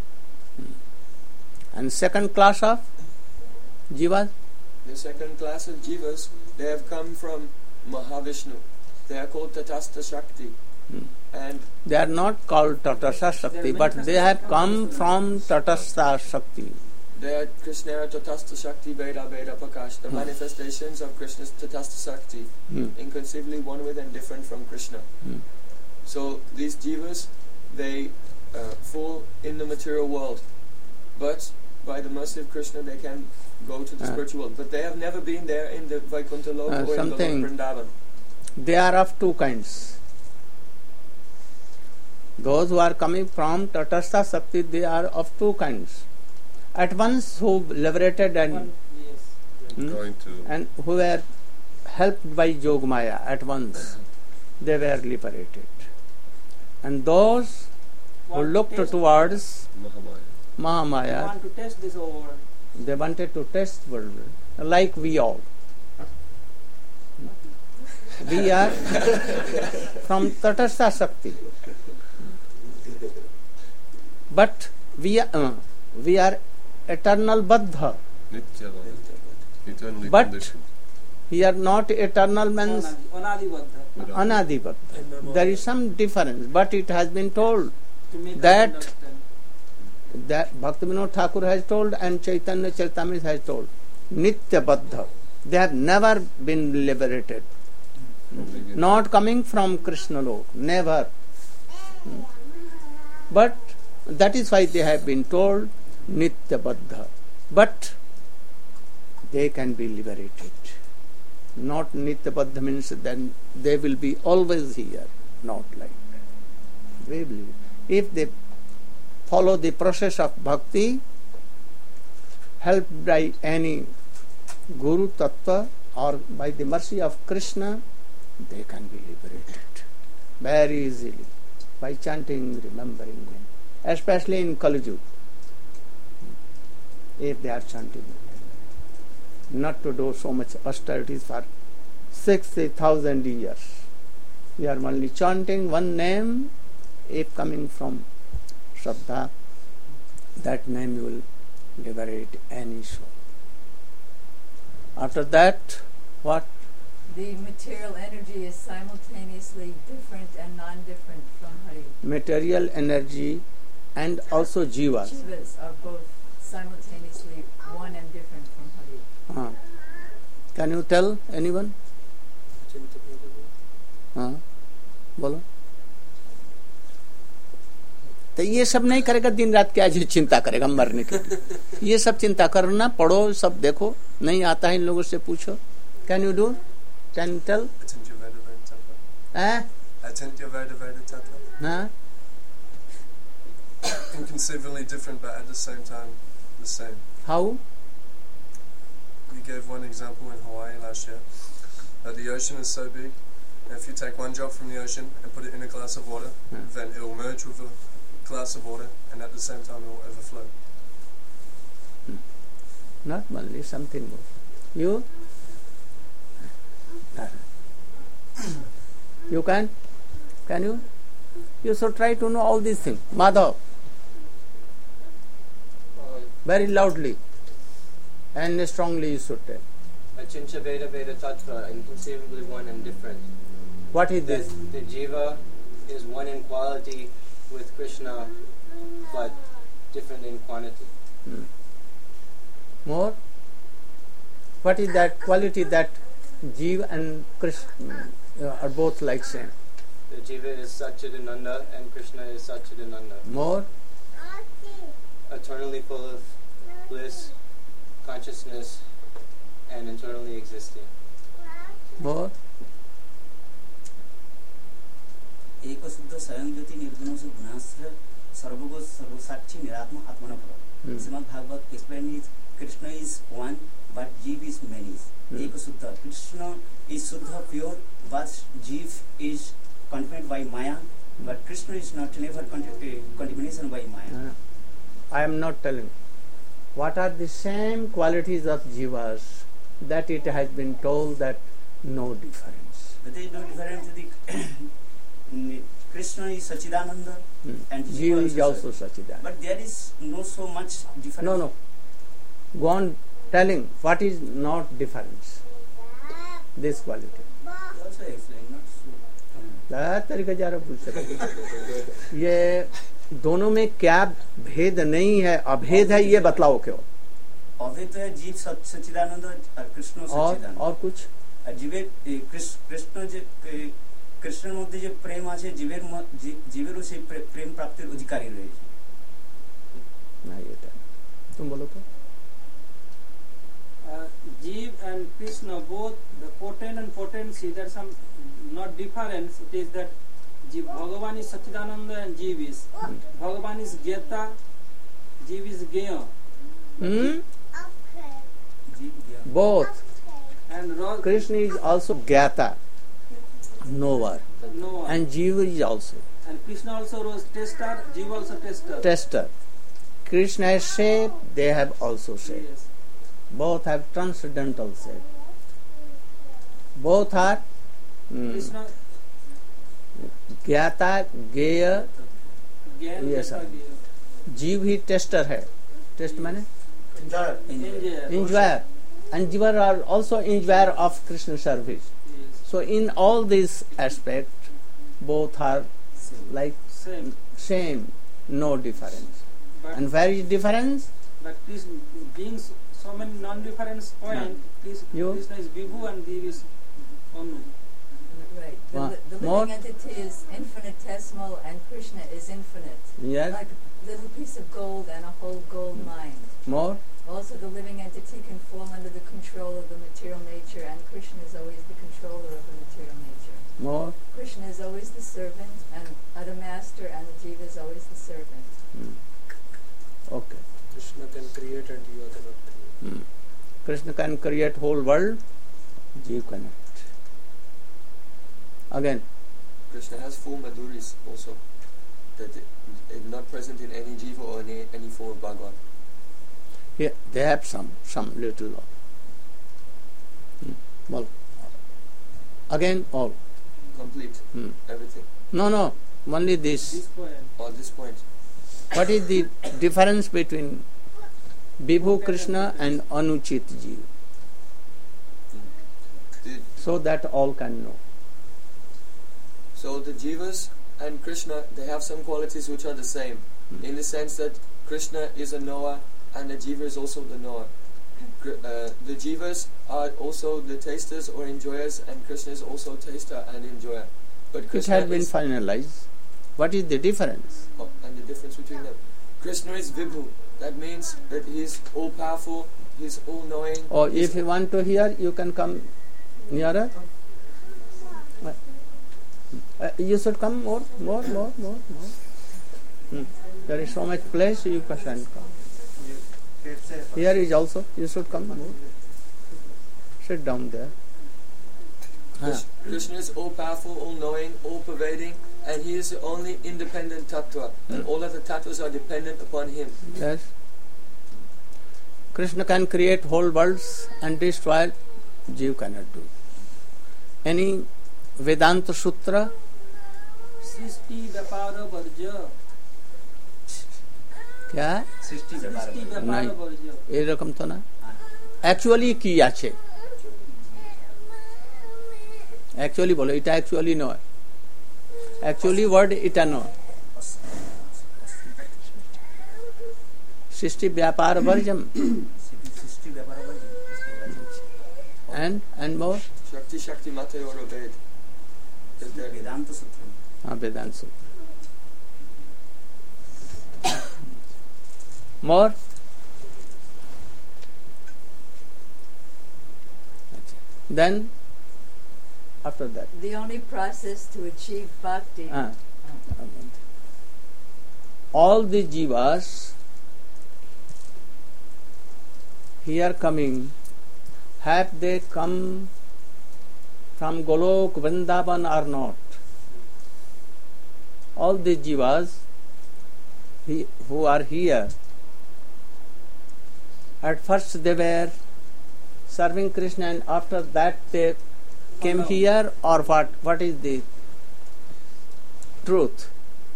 And second class of jivas? The second class of jivas, they have come from Mahavishnu. They are called Tatastha Shakti. Hmm. And They are not called Tatastha Shakti, but they have come from Tatastha Shakti. They are Krishna Tatastha Shakti Veda Veda Prakash, the Hmm. manifestations of Krishna's Tatastha Shakti, Hmm. inconceivably one with and different from Krishna. Hmm. So these jivas, they uh, fall in the material world, but by the mercy of Krishna they can go to the Uh. spiritual world. But they have never been there in the Vaikuntha Loka Uh, or in the something- Lord Vrindavan. They are of two kinds. Those who are coming from Tatastha Shakti, they are of two kinds. At once who liberated and One, yes. hmm, Going to and who were helped by Yogmaya at once, they were liberated. And those who Want to looked taste- towards Mahamaya. They Mahamaya, want to test this over. they wanted to test world, like we all. We are from Tatastha Shakti. But we are, uh, we are eternal Baddha. Nityavada. Eternally But conditioned. we are not eternal means Anadi Baddha. Anadi Baddha. There is some difference, but it has been told To make us that understand. that Bhakti Vinod Thakur has told and Chaitanya Charitamrita has told. Nitya Baddha. They have never been liberated. Not coming from Krishna Lok. Never. But that is why they have been told Nitya Baddha. But they can be liberated. Not Nitya Baddha means then they will be always here. Not like that. They will. If they follow the process of bhakti, helped by any Guru Tattva or by the mercy of Krishna, they can be liberated very easily by chanting, remembering him, especially in Kali Yuga. If they are chanting, not to do so much austerities for sixty thousand years. We are only chanting one name. If coming from Shraddha, that name will liberate any soul. After that, what? The material energy is simultaneously different and non-different from Hari. Material energy and also jivas. Jivas are both simultaneously one and different from Hari. Uh, can you tell anyone? हाँ बोलो. तो ये सब नहीं करेगा, दिन रात क्या जी चिंता करेगा मरने की. ये सब चिंता करना, पढ़ो, सब देखो. नहीं आता है इन लोगों से पूछो. Can you do? Can tell? हाँ. Inconceivably different, but at the same time the same. How? You gave one example in Hawaii last year. That the ocean is so big, and if you take one drop from the ocean and put it in a glass of water, Hmm. then it will merge with a glass of water, and at the same time it will overflow. Not only something more. You? You can? Can you? You should try to know all these things. Madhav. Very loudly and strongly you should tell. Achincha Veda Veda Tattva, inconceivably one and different. What is The, this? the jiva is one in quality with Krishna, but different in quantity. Hmm. More? What is that quality that Jeev and Krishna uh, are both like same? The jiva is Satchidananda and Krishna is Satchidananda. More? Eternally full of bliss, consciousness, and internally existing. More? एक शुद्ध स्वयं ज्योति निर्गुण से गुणाश्रय सर्वगो सर्वसाक्षी निरात्मा आत्मना Hmm. Srimad Bhagavad explain is Krishna is one, but Jeev is many. Hmm. Ek Suddha. Krishna is Suddha, pure, but Jeev is contaminated by Maya, but Krishna is not never contamination by Maya. Uh, I am not telling. What are the same qualities of Jivas that it has been told that no difference? But there is no difference. The Krishna is Sachidananda Hmm. and Jiva is also Sachidananda. Sachidananda. But there is no so much difference. No, no. Go on telling what is not difference. This quality. He also explained, not so. तरीका जा रहा पूछ सकते. ये दोनों में क्या भेद नहीं है, अभेद है, ये बतलाओ क्यों? अव्यय तो है जीव सच- सच्चिदानंद और कृष्ण और सच्चिदानंद और कुछ আর জীবের এই কৃষ- কৃষ্ণ যে এই কৃষ্ণের মধ্যে যে প্রেম আছে জীবের ম- জী- জীবেরও সেই প্রে- প্রেম প্রাপ্তির অধিকারী রয়েছে না এটা तुम बोलो तो Uh, Jeev and Krishna, both the potent and potency, there's some not difference. It is that Jeev, Bhagavan is Satchidananda and Jeev is. Bhagavan is Gyata, Jeev is Gya. hmm? जीव ज्ञान both And Ra- Krishna is also Gyata, knower, Noah. and Jiva is also And Krishna also was tester, Jeev also tester. tester. Krishna has shape, they have also shape. Yes. Both have transcendental shape. Both are hmm, Krishna, Gyata, Geya, Gyan, Yes, Gyata, sir. Gya. जीव ही tester है. Test माने Enjoyer. Enjoyer. enjoyer, and Jiva are also enjoyer of Krishna service. Yes. So in all these aspects, both are like Same. same, no difference. But, And where is difference? but Krishna, being so so many non-difference point, Krishna, You? Krishna is Vibhu and Jeev is Anu. Right. The, Wow. li- the living More? entity is infinitesimal and Krishna is infinite. Yes. Like a little piece of gold and a whole gold mine. More? Also, the living entity can fall under the control of the material nature, and Krishna is always the controller of the material nature. More? Krishna is always the servant, and other master, and the jiva is always the servant. Hmm. Okay. Krishna can create and Jiva cannot create. Hmm. Krishna can create whole world, Jiva cannot. Again, Krishna has four Madhuris also, that are not present in any Jiva or any, any form of Bhagavan. here they have some, some little. Hmm. Well, again, all. Complete. Hmm. Everything. No, no, only this. This point. Or this point. What is the difference between Vibhu Krishna and Anuchit Jiva? The, So that all can know. so the Jivas and Krishna, they have some qualities which are the same, in the sense that Krishna is a knower and the Jiva is also the knower. Kr- Uh, the Jivas are also the tasters or enjoyers, and Krishna is also taster and enjoyer. But It Krishna has been is, finalized. What is the difference? oh, and the difference between them. Krishna is Vibhu. That means that he is all powerful, he is all knowing. Or if you want to hear, you can come nearer. Uh, you should come more, more, more, more, more. Hmm. There is so much place you can come. Here is also, you should come more. Sit down there. Krish- Krishna is all powerful, all knowing, all pervading, and he is the only independent tattva, and all other tattvas are dependent upon him. Yes. Krishna can create whole worlds and destroy. Jiva cannot do. Any Vedanta Sutra? सृष्टि व्यापार वर्ज्य क्या है? सृष्टि व्यापार सृष्टि व्यापार नहीं वर्ज्य ये रकम तो ना एक्चुअली की আছে एक्चुअली बोलो এটা एक्चुअली নয় एक्चुअली वर्ड এটা নয় সৃষ্টি ব্যাপার বর্জম सृष्टि व्यापार and and more Shakti Shakti Mate or Ved. वेदांत सूत्र हाँ वेदांत सूत्र more then after that The only process to achieve bhakti. ah, all the jivas here coming, have they come from Golok, Vrindavan or not? All the jivas he, who are here, at first they were serving Krishna and after that they came no. here, or what? What is the truth?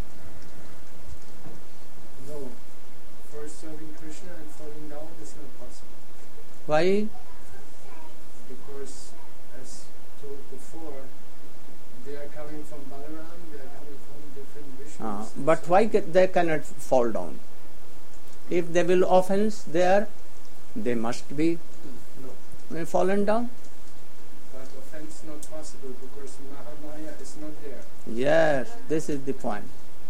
No. First serving Krishna and falling down is not possible. Why? Because, as told before, they are coming from Balaram, they are coming from different Vishnus. Uh, but why ca- they cannot fall down? If they will offense their they must be No. fallen down. But offense not possible because Mahamaya is not there. Yes, this is the point.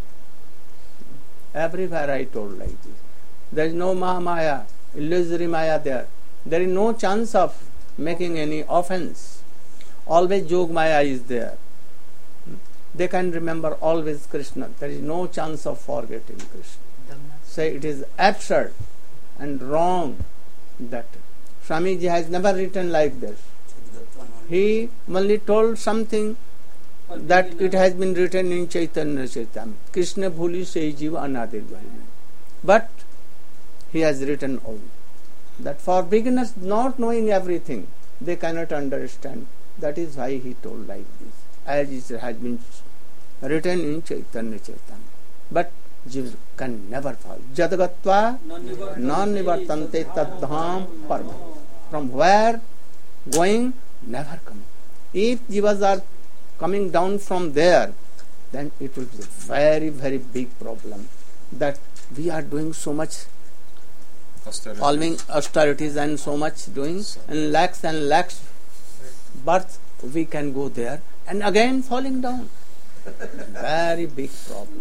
Everywhere I told like this. There is no Mahamaya, illusory Maya there. There is no chance of making any offense. Always Yog Maya is there. They can remember always Krishna. There is no chance of forgetting Krishna. Say it is absurd and wrong that Swamiji has never written like this. He only told something that it has been written in Chaitanya Charitamrita. Krishna bhuli se jiva anadir dvaime. But he has written all. That for beginners not knowing everything, they cannot understand. That is why he told like this. As it has been written in Chaitanya Charitamrita. But jiva can never fall. Jadagatva non-nivartante tadham parma. From where going, never coming. If jivas are coming down from there, then it will be a very, very big problem. That we are doing so much Austerities. following austerities and so much doing, and lakhs and lakhs birth, we can go there and again falling down. Very big problem.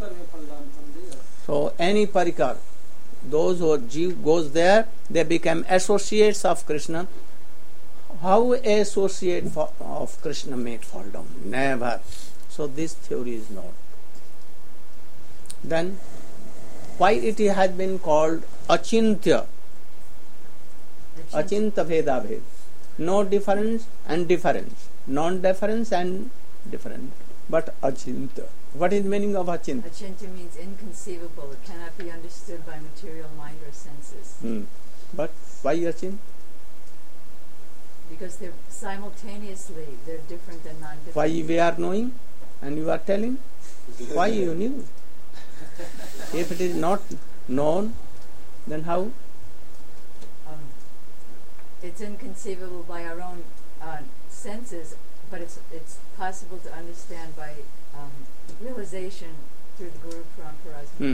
So any parikar, those who jiv goes there, they become associates of Krishna. How a associate for, of Krishna may fall down? Never. So this theory is not. Then why it has been called achintya? Achinta veda bhed. No difference and difference. Non-difference and different. But achintya. What is the meaning of achintya? Achintya means inconceivable. It cannot be understood by material mind or senses. Hmm. But why achintya? Because they're simultaneously, they're different and non-different. Why we are knowing and you are telling? Why you knew? If it is not known, then how? Um, it's inconceivable by our own uh, senses, but it's it's possible to understand by um, realization through the Guru Paramparas. Hmm.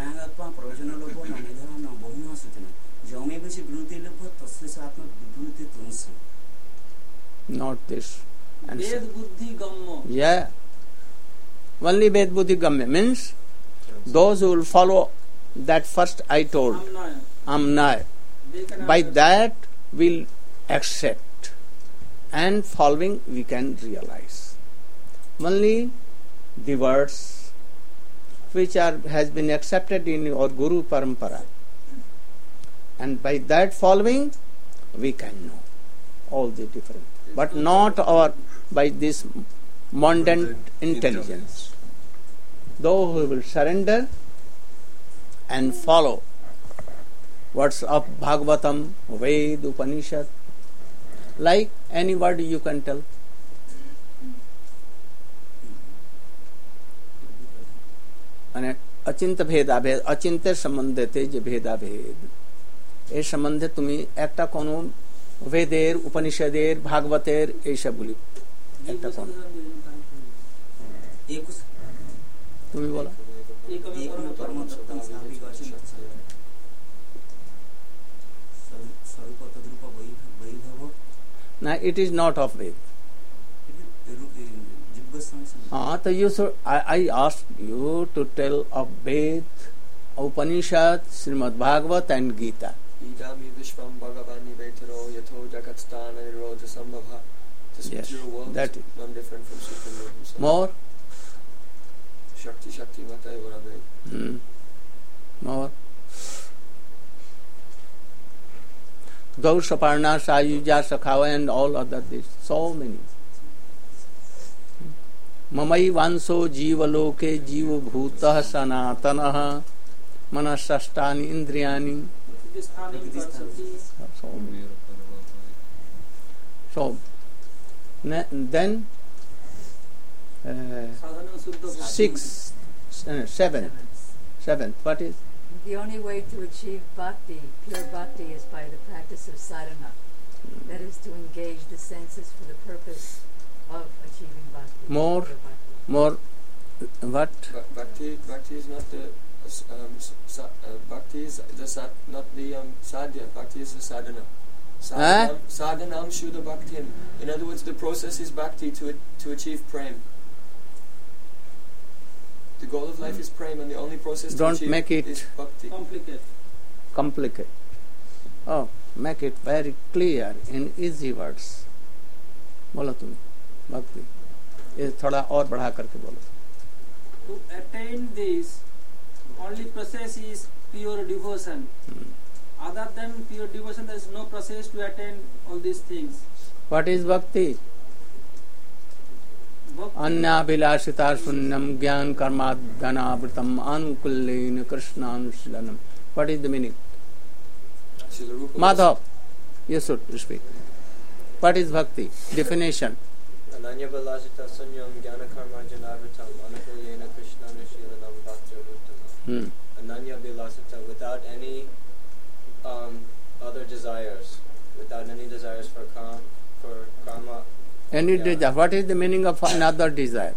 Not this. Answer. Yeah. Only Ved Buddhi Gamya means those who will follow that first I told, Amnaya. By that we'll accept, and following we can realize. Only the words which are has been accepted in your Guru Parampara, and by that following we can know all the different, but not our by this mundane intelligence. Those who will surrender and follow words of Bhagavatam, Ved, Upanishad, like any word you can tell. And अचिंत भेदाभेद अचिंत्य संबंधते जे भेदाभेद এই সম্বন্ধে তুমি একটা কোন বেদের উপনিষদের ভাগবতের এই সবগুলি একটা কোন তুমি বলো না it is not of Ved. Ah, so you should, I, I asked you to tell of Ved, Upanishad, Srimad Bhagavat and Gita. Idami Vishvam Bhagavani Vetaro Yato Jagatstana Nirodha Sambhava. This Yes, material world that is is. non-different from Supreme himself. More? Shakti Shakti Mata Varabe. Hmm. More? Gaushaparna, Sayuja, Sakhawa and all other this. So many. Mamai vanso jivaloke jiva bhutah sanatanaha manasastani indriyani. So, so then uh, six, uh, seven, seven. What is? The only way to achieve bhakti, pure bhakti, is by the practice of sadhana. That is to engage the senses for the purpose of achieving bhakti. More, more. What? Bhakti, bhakti is not the um, sa, uh, bhakti is the sa, not the um, sadhya. Bhakti is the sadhana. Sadhanam, Eh? sadhanam shuddha bhaktim. In other words, the process is bhakti to to achieve prem. The goal of life is prem, and the only process to Don't achieve make it is bhakti. Complicate. Complicate. Oh, make it very clear in easy words. बोलो तुम भक्ति ये थोड़ा और बढ़ा करके बोलो. To attain this, only process is pure devotion. Hmm. Other than pure devotion, there is no process to attain all these things. What is bhakti? अन्याभिलाषिता शून्यम ज्ञान कर्मादनावृतम अनुकूलेन कृष्णानुशीलनम. What is the meaning? Madhav, you should speak. What is bhakti? Definition. Ananya Vilasita Sunyam Jnana Karma Janavritam Anukulyena Krishnanushīlanam Bhakti-ruttama. Hmm. Ananya Vilasita, without any um, other desires, without any desires for karma, for karma. Any Yeah. desire. What is the meaning of another desire?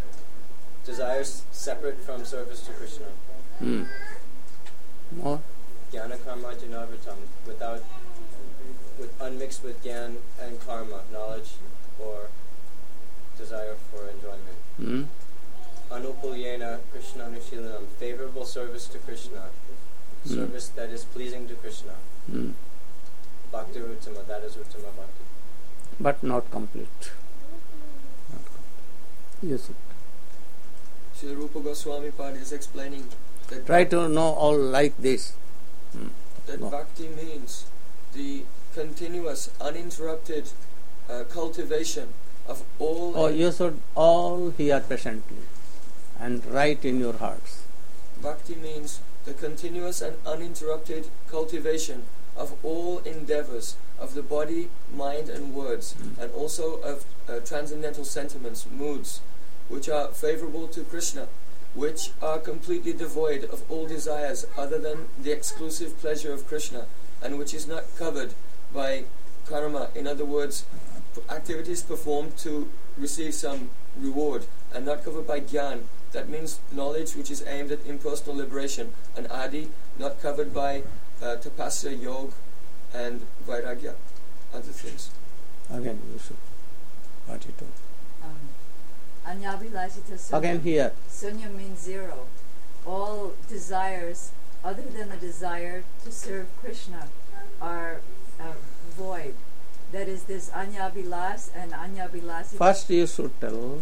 Desires separate from service to Krishna. Hmm. More? Jnana Karma Janavritam, without, with unmixed with jnana and karma, knowledge or desire for enjoyment. Hmm. Anukulyena Krishnanushīlanam, favorable service to Krishna, Hmm. service that is pleasing to Krishna. Hmm. Bhakti-ruttama, that is Uttama Bhakti. But not complete. Not complete. Yes. Srila Rupa Goswami Pad is explaining that Try to know all like this. Hmm. that Go. bhakti means the continuous, uninterrupted uh, cultivation of all. Oh, you should all hear patiently and write in your hearts. Bhakti means the continuous and uninterrupted cultivation of all endeavors of the body, mind and words, Mm. and also of uh, transcendental sentiments, moods, which are favorable to Krishna, which are completely devoid of all desires other than the exclusive pleasure of Krishna, and which is not covered by karma. In other words, p- activities performed to receive some reward, and not covered by jnana. That means knowledge which is aimed at impersonal liberation, and adi, not covered by uh, tapasya, yoga, and vairagya, other things. Again, you should. What you told. Um, Anyavilasita Sunya. Again here. Sunya means zero. All desires other than the desire to serve Krishna are uh, void. That is this Anyavilas and Anyavilasita. First you should tell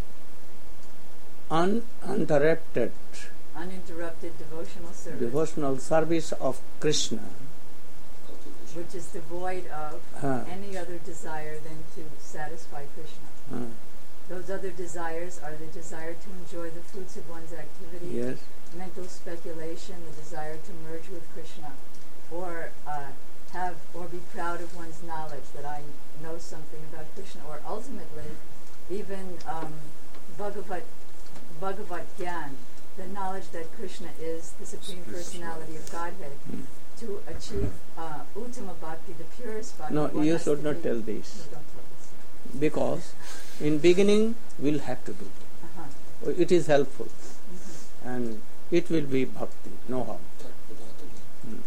uninterrupted Uninterrupted devotional service. devotional service of Krishna. Which is devoid of Huh. any other desire than to satisfy Krishna. Huh. Those other desires are the desire to enjoy the fruits of one's activity, Yes. mental speculation, the desire to merge with Krishna, or uh, have or be proud of one's knowledge that I know something about Krishna, or ultimately even um, Bhagavat Bhagavat Gyan, the knowledge that Krishna is the Supreme Personality of Godhead, Hmm. to achieve uh, Uttama Bhakti, the purest Bhakti. No, one you has should to not be- tell this. No, don't tell this. Because in beginning we'll have to do. Uh-huh. It is helpful. Mhm. And it will be bhakti, no harm. Hmm.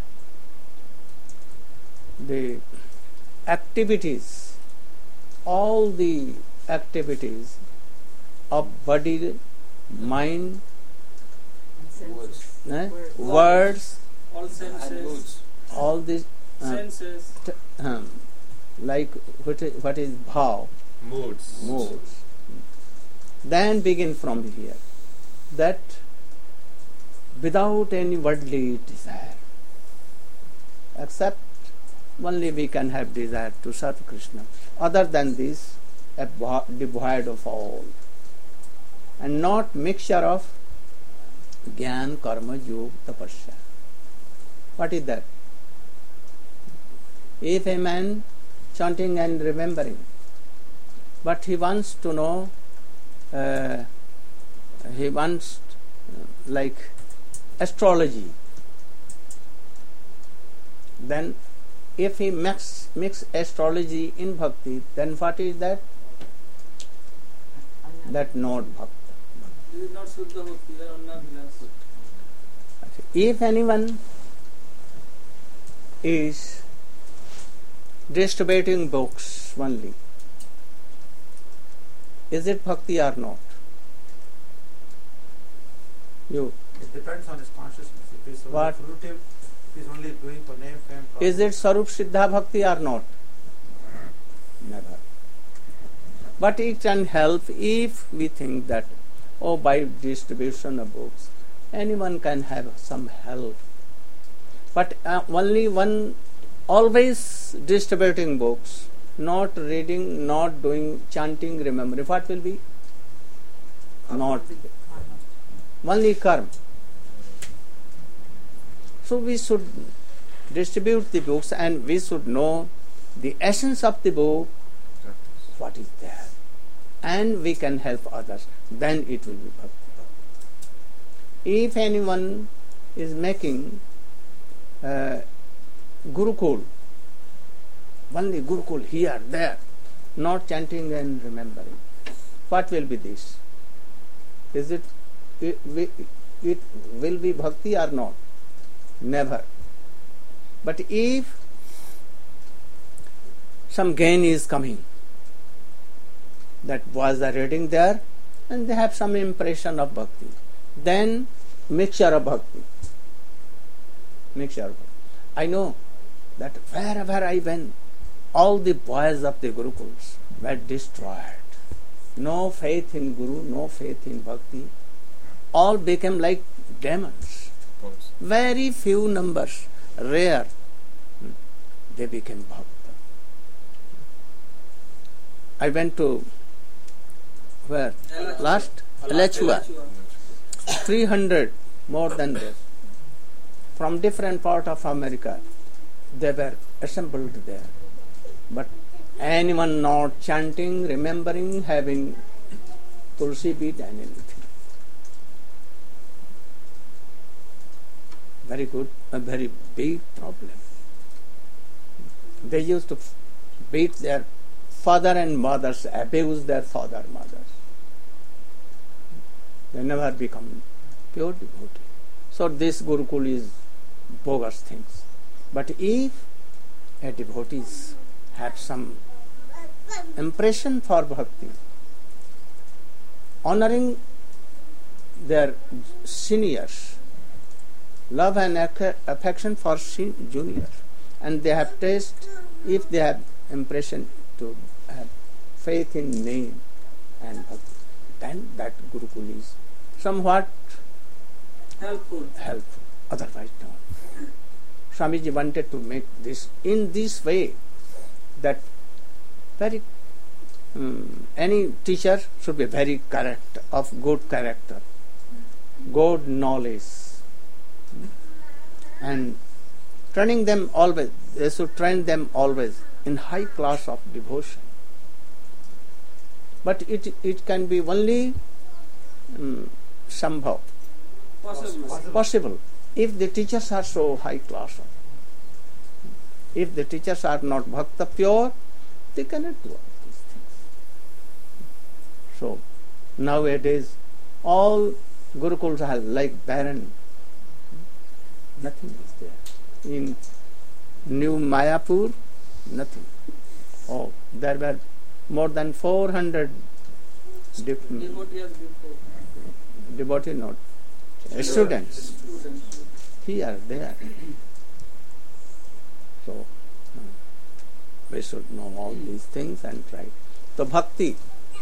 The activities, all the activities of body, mind, And senses. eh, Words. words, All And senses, moods. all these, uh, senses, t- um, like what is, what is bhav, Moods. moods. Then begin from here. That without any worldly desire, except only we can have desire to serve Krishna. Other than this, abo- devoid of all. And not mixture of jnana, karma, yoga, tapasya. What is that? If a man chanting and remembering, but he wants to know, uh, he wants uh, like astrology, then if he mix, mix astrology in bhakti, then what is that? That not bhakti. this is not Suddha Bhakti, they are Annavilas. If anyone is distributing books only, is it bhakti or not? You. It depends on his consciousness. If he's only What? fruitive, he's only doing for name, fame, profit. Is it Sarup Siddha Bhakti or not? Never. But it can help if we think that, oh, by distribution of books, anyone can have some help. But uh, only one, always distributing books, not reading, not doing chanting, remembering, what will be? Not. Only karma. So we should distribute the books and we should know the essence of the book, what is there. And we can help others. Then it will be bhakti. If anyone is making uh, Gurukul, only Gurukul here, there, not chanting and remembering, what will be this? Is it, it, it will be bhakti or not? Never. But if some gain is coming, that boys are reading there and they have some impression of bhakti, then mixture of bhakti. Mixture of bhakti. I know that wherever I went, all the boys of the Gurukuls were destroyed. No faith in Guru, no faith in bhakti. All became like demons. Very few numbers, rare, they became bhakta. I went to where? Last? Alachua. three hundred, more than this. From different part of America, they were assembled there. But anyone not chanting, remembering, having tulsi bead and anything. Very good, a very big problem. They used to beat their father and mothers, abuse their father and mothers. They never become pure devotee. So this Gurukul is bogus things. But if a devotees have some impression for bhakti, honoring their seniors, love and affection for juniors, and they have taste, if they have impression to have faith in name and bhakti, then that Gurukul is somewhat helpful. helpful. Otherwise not. Swamiji wanted to make this in this way, that very um, any teacher should be very correct, of good character, good knowledge, and training them always, they should train them always in high class of devotion. But it it can be only um, somehow Possible. possible if the teachers are so high class. If the teachers are not bhakta pure, they cannot do all these things. So nowadays all Gurukuls are like barren. Nothing is there. In New Mayapur, nothing. Oh, there were more than four hundred devotee, not students. Here, there. So, we should know all these things and try. So, bhakti.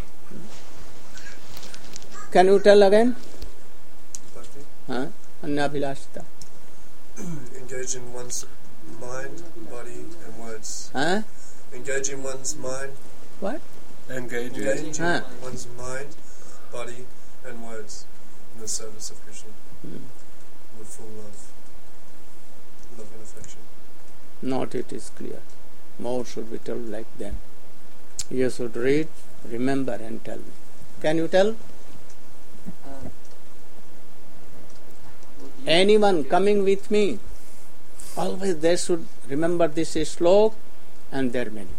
Can you tell again? Bhakti? Huh? Annabhilashita. Engage in one's mind, body, and words. Huh? Engage in one's mind. What? Engage, Engage in huh? one's mind, body, and words in the service of Krishna Hmm. with full love, love and affection. Not it is clear. More should be told like them. You should read, remember, and tell me. Can you tell? Anyone coming with me, always they should remember this slok and their meaning.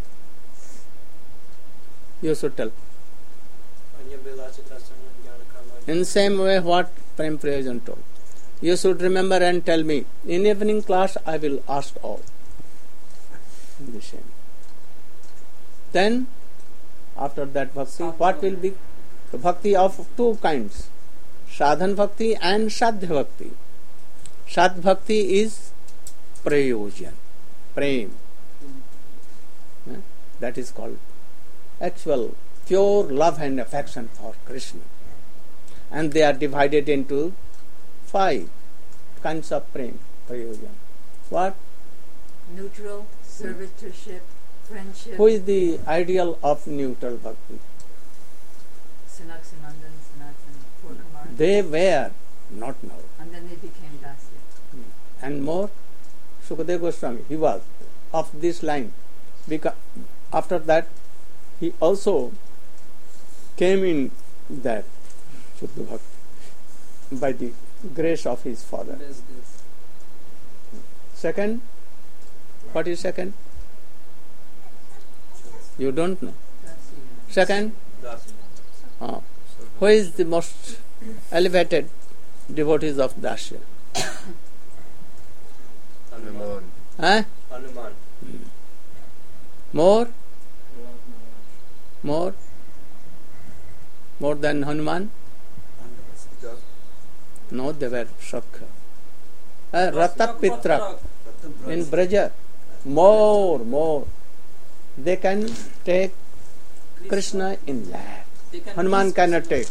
You should tell. In same way what Prem Prayojan told. You should remember and tell me. In evening class, I will ask all. In the same. Then, after that bhakti, what will be? The bhakti of two kinds. Sadhan bhakti and Sadhya bhakti. Sadh bhakti is prayojan, prem. Eh? That is called actual pure love and affection for Krishna. And they are divided into five kinds of prem, prayojan. What? Neutral, servitorship, friendship. Who is the ideal of neutral bhakti? Sanaksanandan, Sanatan, four Kumars. They were, not now. And then they became Dasya. And more, Sukadeva Goswami, he was of this line. Because after that, he also came in that Shuddha Bhakti by the grace of his father. Second, what is second? You don't know. Second, uh, who is the most elevated devotees of Dasya? Hanuman. Huh? Hanuman. More? More? More than Hanuman? No, they were Shakha. Uh, Ratak Pitrak in Braja. More, more. They can take Krishna in lap. Hanuman cannot take.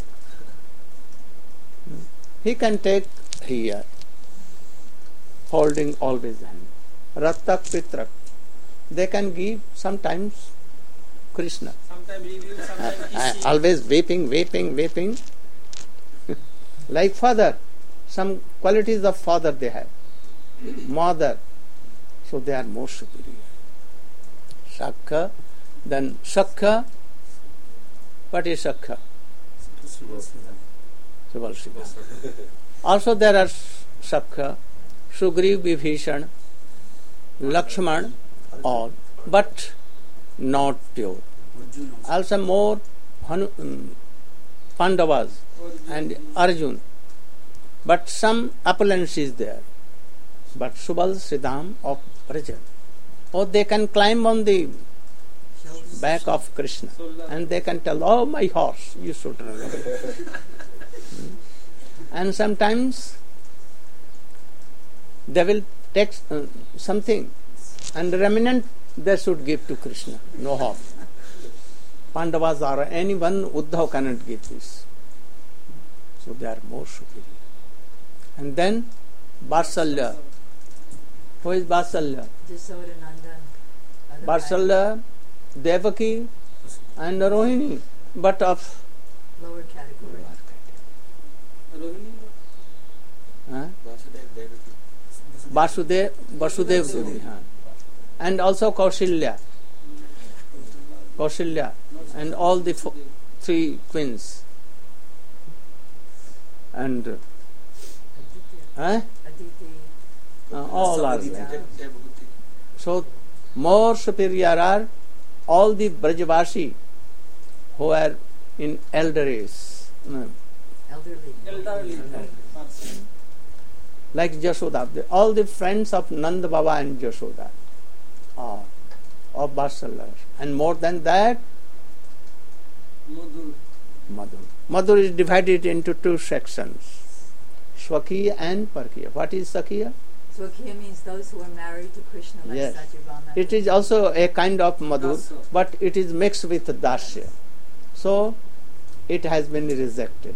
He can take here, holding always hand. Ratak Pitrak. They can give sometimes Krishna. Sometimes review, sometimes Uh, kissing. always weeping, weeping, weeping. Like father. Some qualities of father they have. Mother. So they are more superior. Shakha. Then Shakha. What is Shakha? Subal Shiva. Also there are Shakha, Sugriv, Vibhishan, Lakshman, all. But not pure. Also more Hanu, um, Pandavas and Arjun. But some opulence is there. But Subal Siddham of Braja. Or they can climb on the back of Krishna and they can tell, oh my horse, you should remember. And sometimes they will take uh, something and remnant they should give to Krishna. No harm. Pandavas or anyone, Uddhav cannot give this. So they are more superior. And then Vatsalya. Who is Vatsalya? Jasodananda. Vatsalya, Devaki and Rohini, but of lower category. Rohini? Huh? Vasudev, Vasudev, Vasudev Devi. Huh? And also Kausilya. Kausilya and all the fo- three queens. And uh, huh? Uh, all are there. So more superior are all the Brajavasi who are in elder age. No. Elderly. Elderly. Like Jashoda. All the friends of Nanda Baba and Jashoda are of Vatsalya. And more than that, Madhur. Madhur. Madhur is divided into two sections. Swakiya and Parkiya. What is Sakhiya? Swakhiya means those who are married to Krishna, like Yes. Satyabhama. It is also a kind of Madhur, Dasya. but it is mixed with Dasya. So, it has been rejected.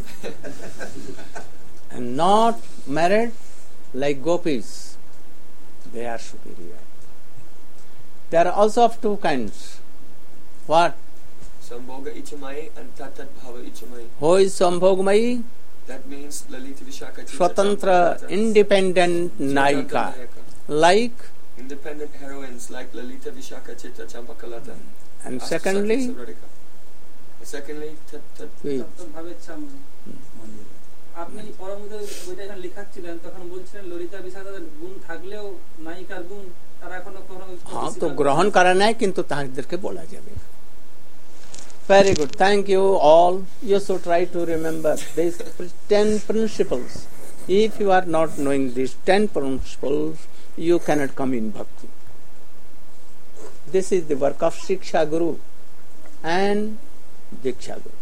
And not married like gopis. They are superior. There are also of two kinds. What? Sambhoga Ichamai and Tatat Bhava Ichamai. Who is Sambhogmayi? That means Lalita Vishaka Chitta Swatantra, Champakalata. independent Chaitanya Naika. Nayaka. Like, Independent heroines like Lalita Vishaka Chitta Champakalata. and Ashtasaki secondly, Savarika. Secondly, tat, tat, Wait. ভাবেচ্ছাম আপনি পরমুদের বইটা যখন লেখাচ্ছিলেন তখন বলছিলেন ললিতা বিষাদার গুণ থাকলেও নায়িকার গুণ তারা এখনো কোনো हाँ तो ग्रहण करा नहीं किंतु ताकि बोला जाए. Very good. Thank you all. You should try to remember these ten principles If you are not knowing these ten principles, you cannot come in bhakti. This is the work of Shiksha Guru and Diksha Guru.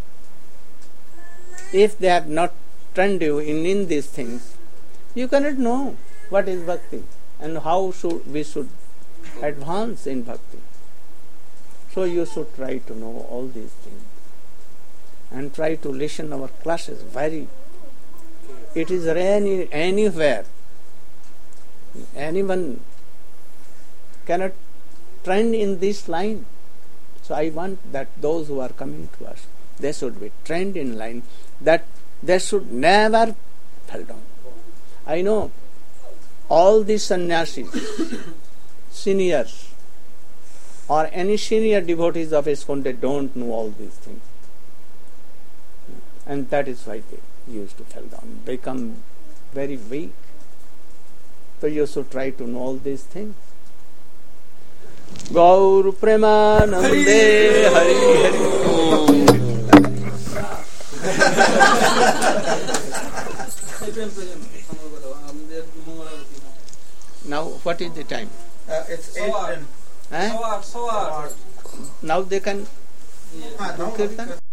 If they have not trained you in, in these things, you cannot know what is bhakti and how should we should advance in bhakti. So you should try to know all these things and try to listen our classes very. It is any, anywhere. Anyone cannot train in this line. So I want that those who are coming to us, they should be trained in line, that they should never fall down. I know all these sannyasis, seniors, or any senior devotees of ISKCON, they don't know all these things. And that is why they used to fall down, become very weak. So you should try to know all these things. Gaur Premanande Hari Hari. Now what is the time? Uh, it's eight ten. Eh? Soar, soar. Now they can do kirtan?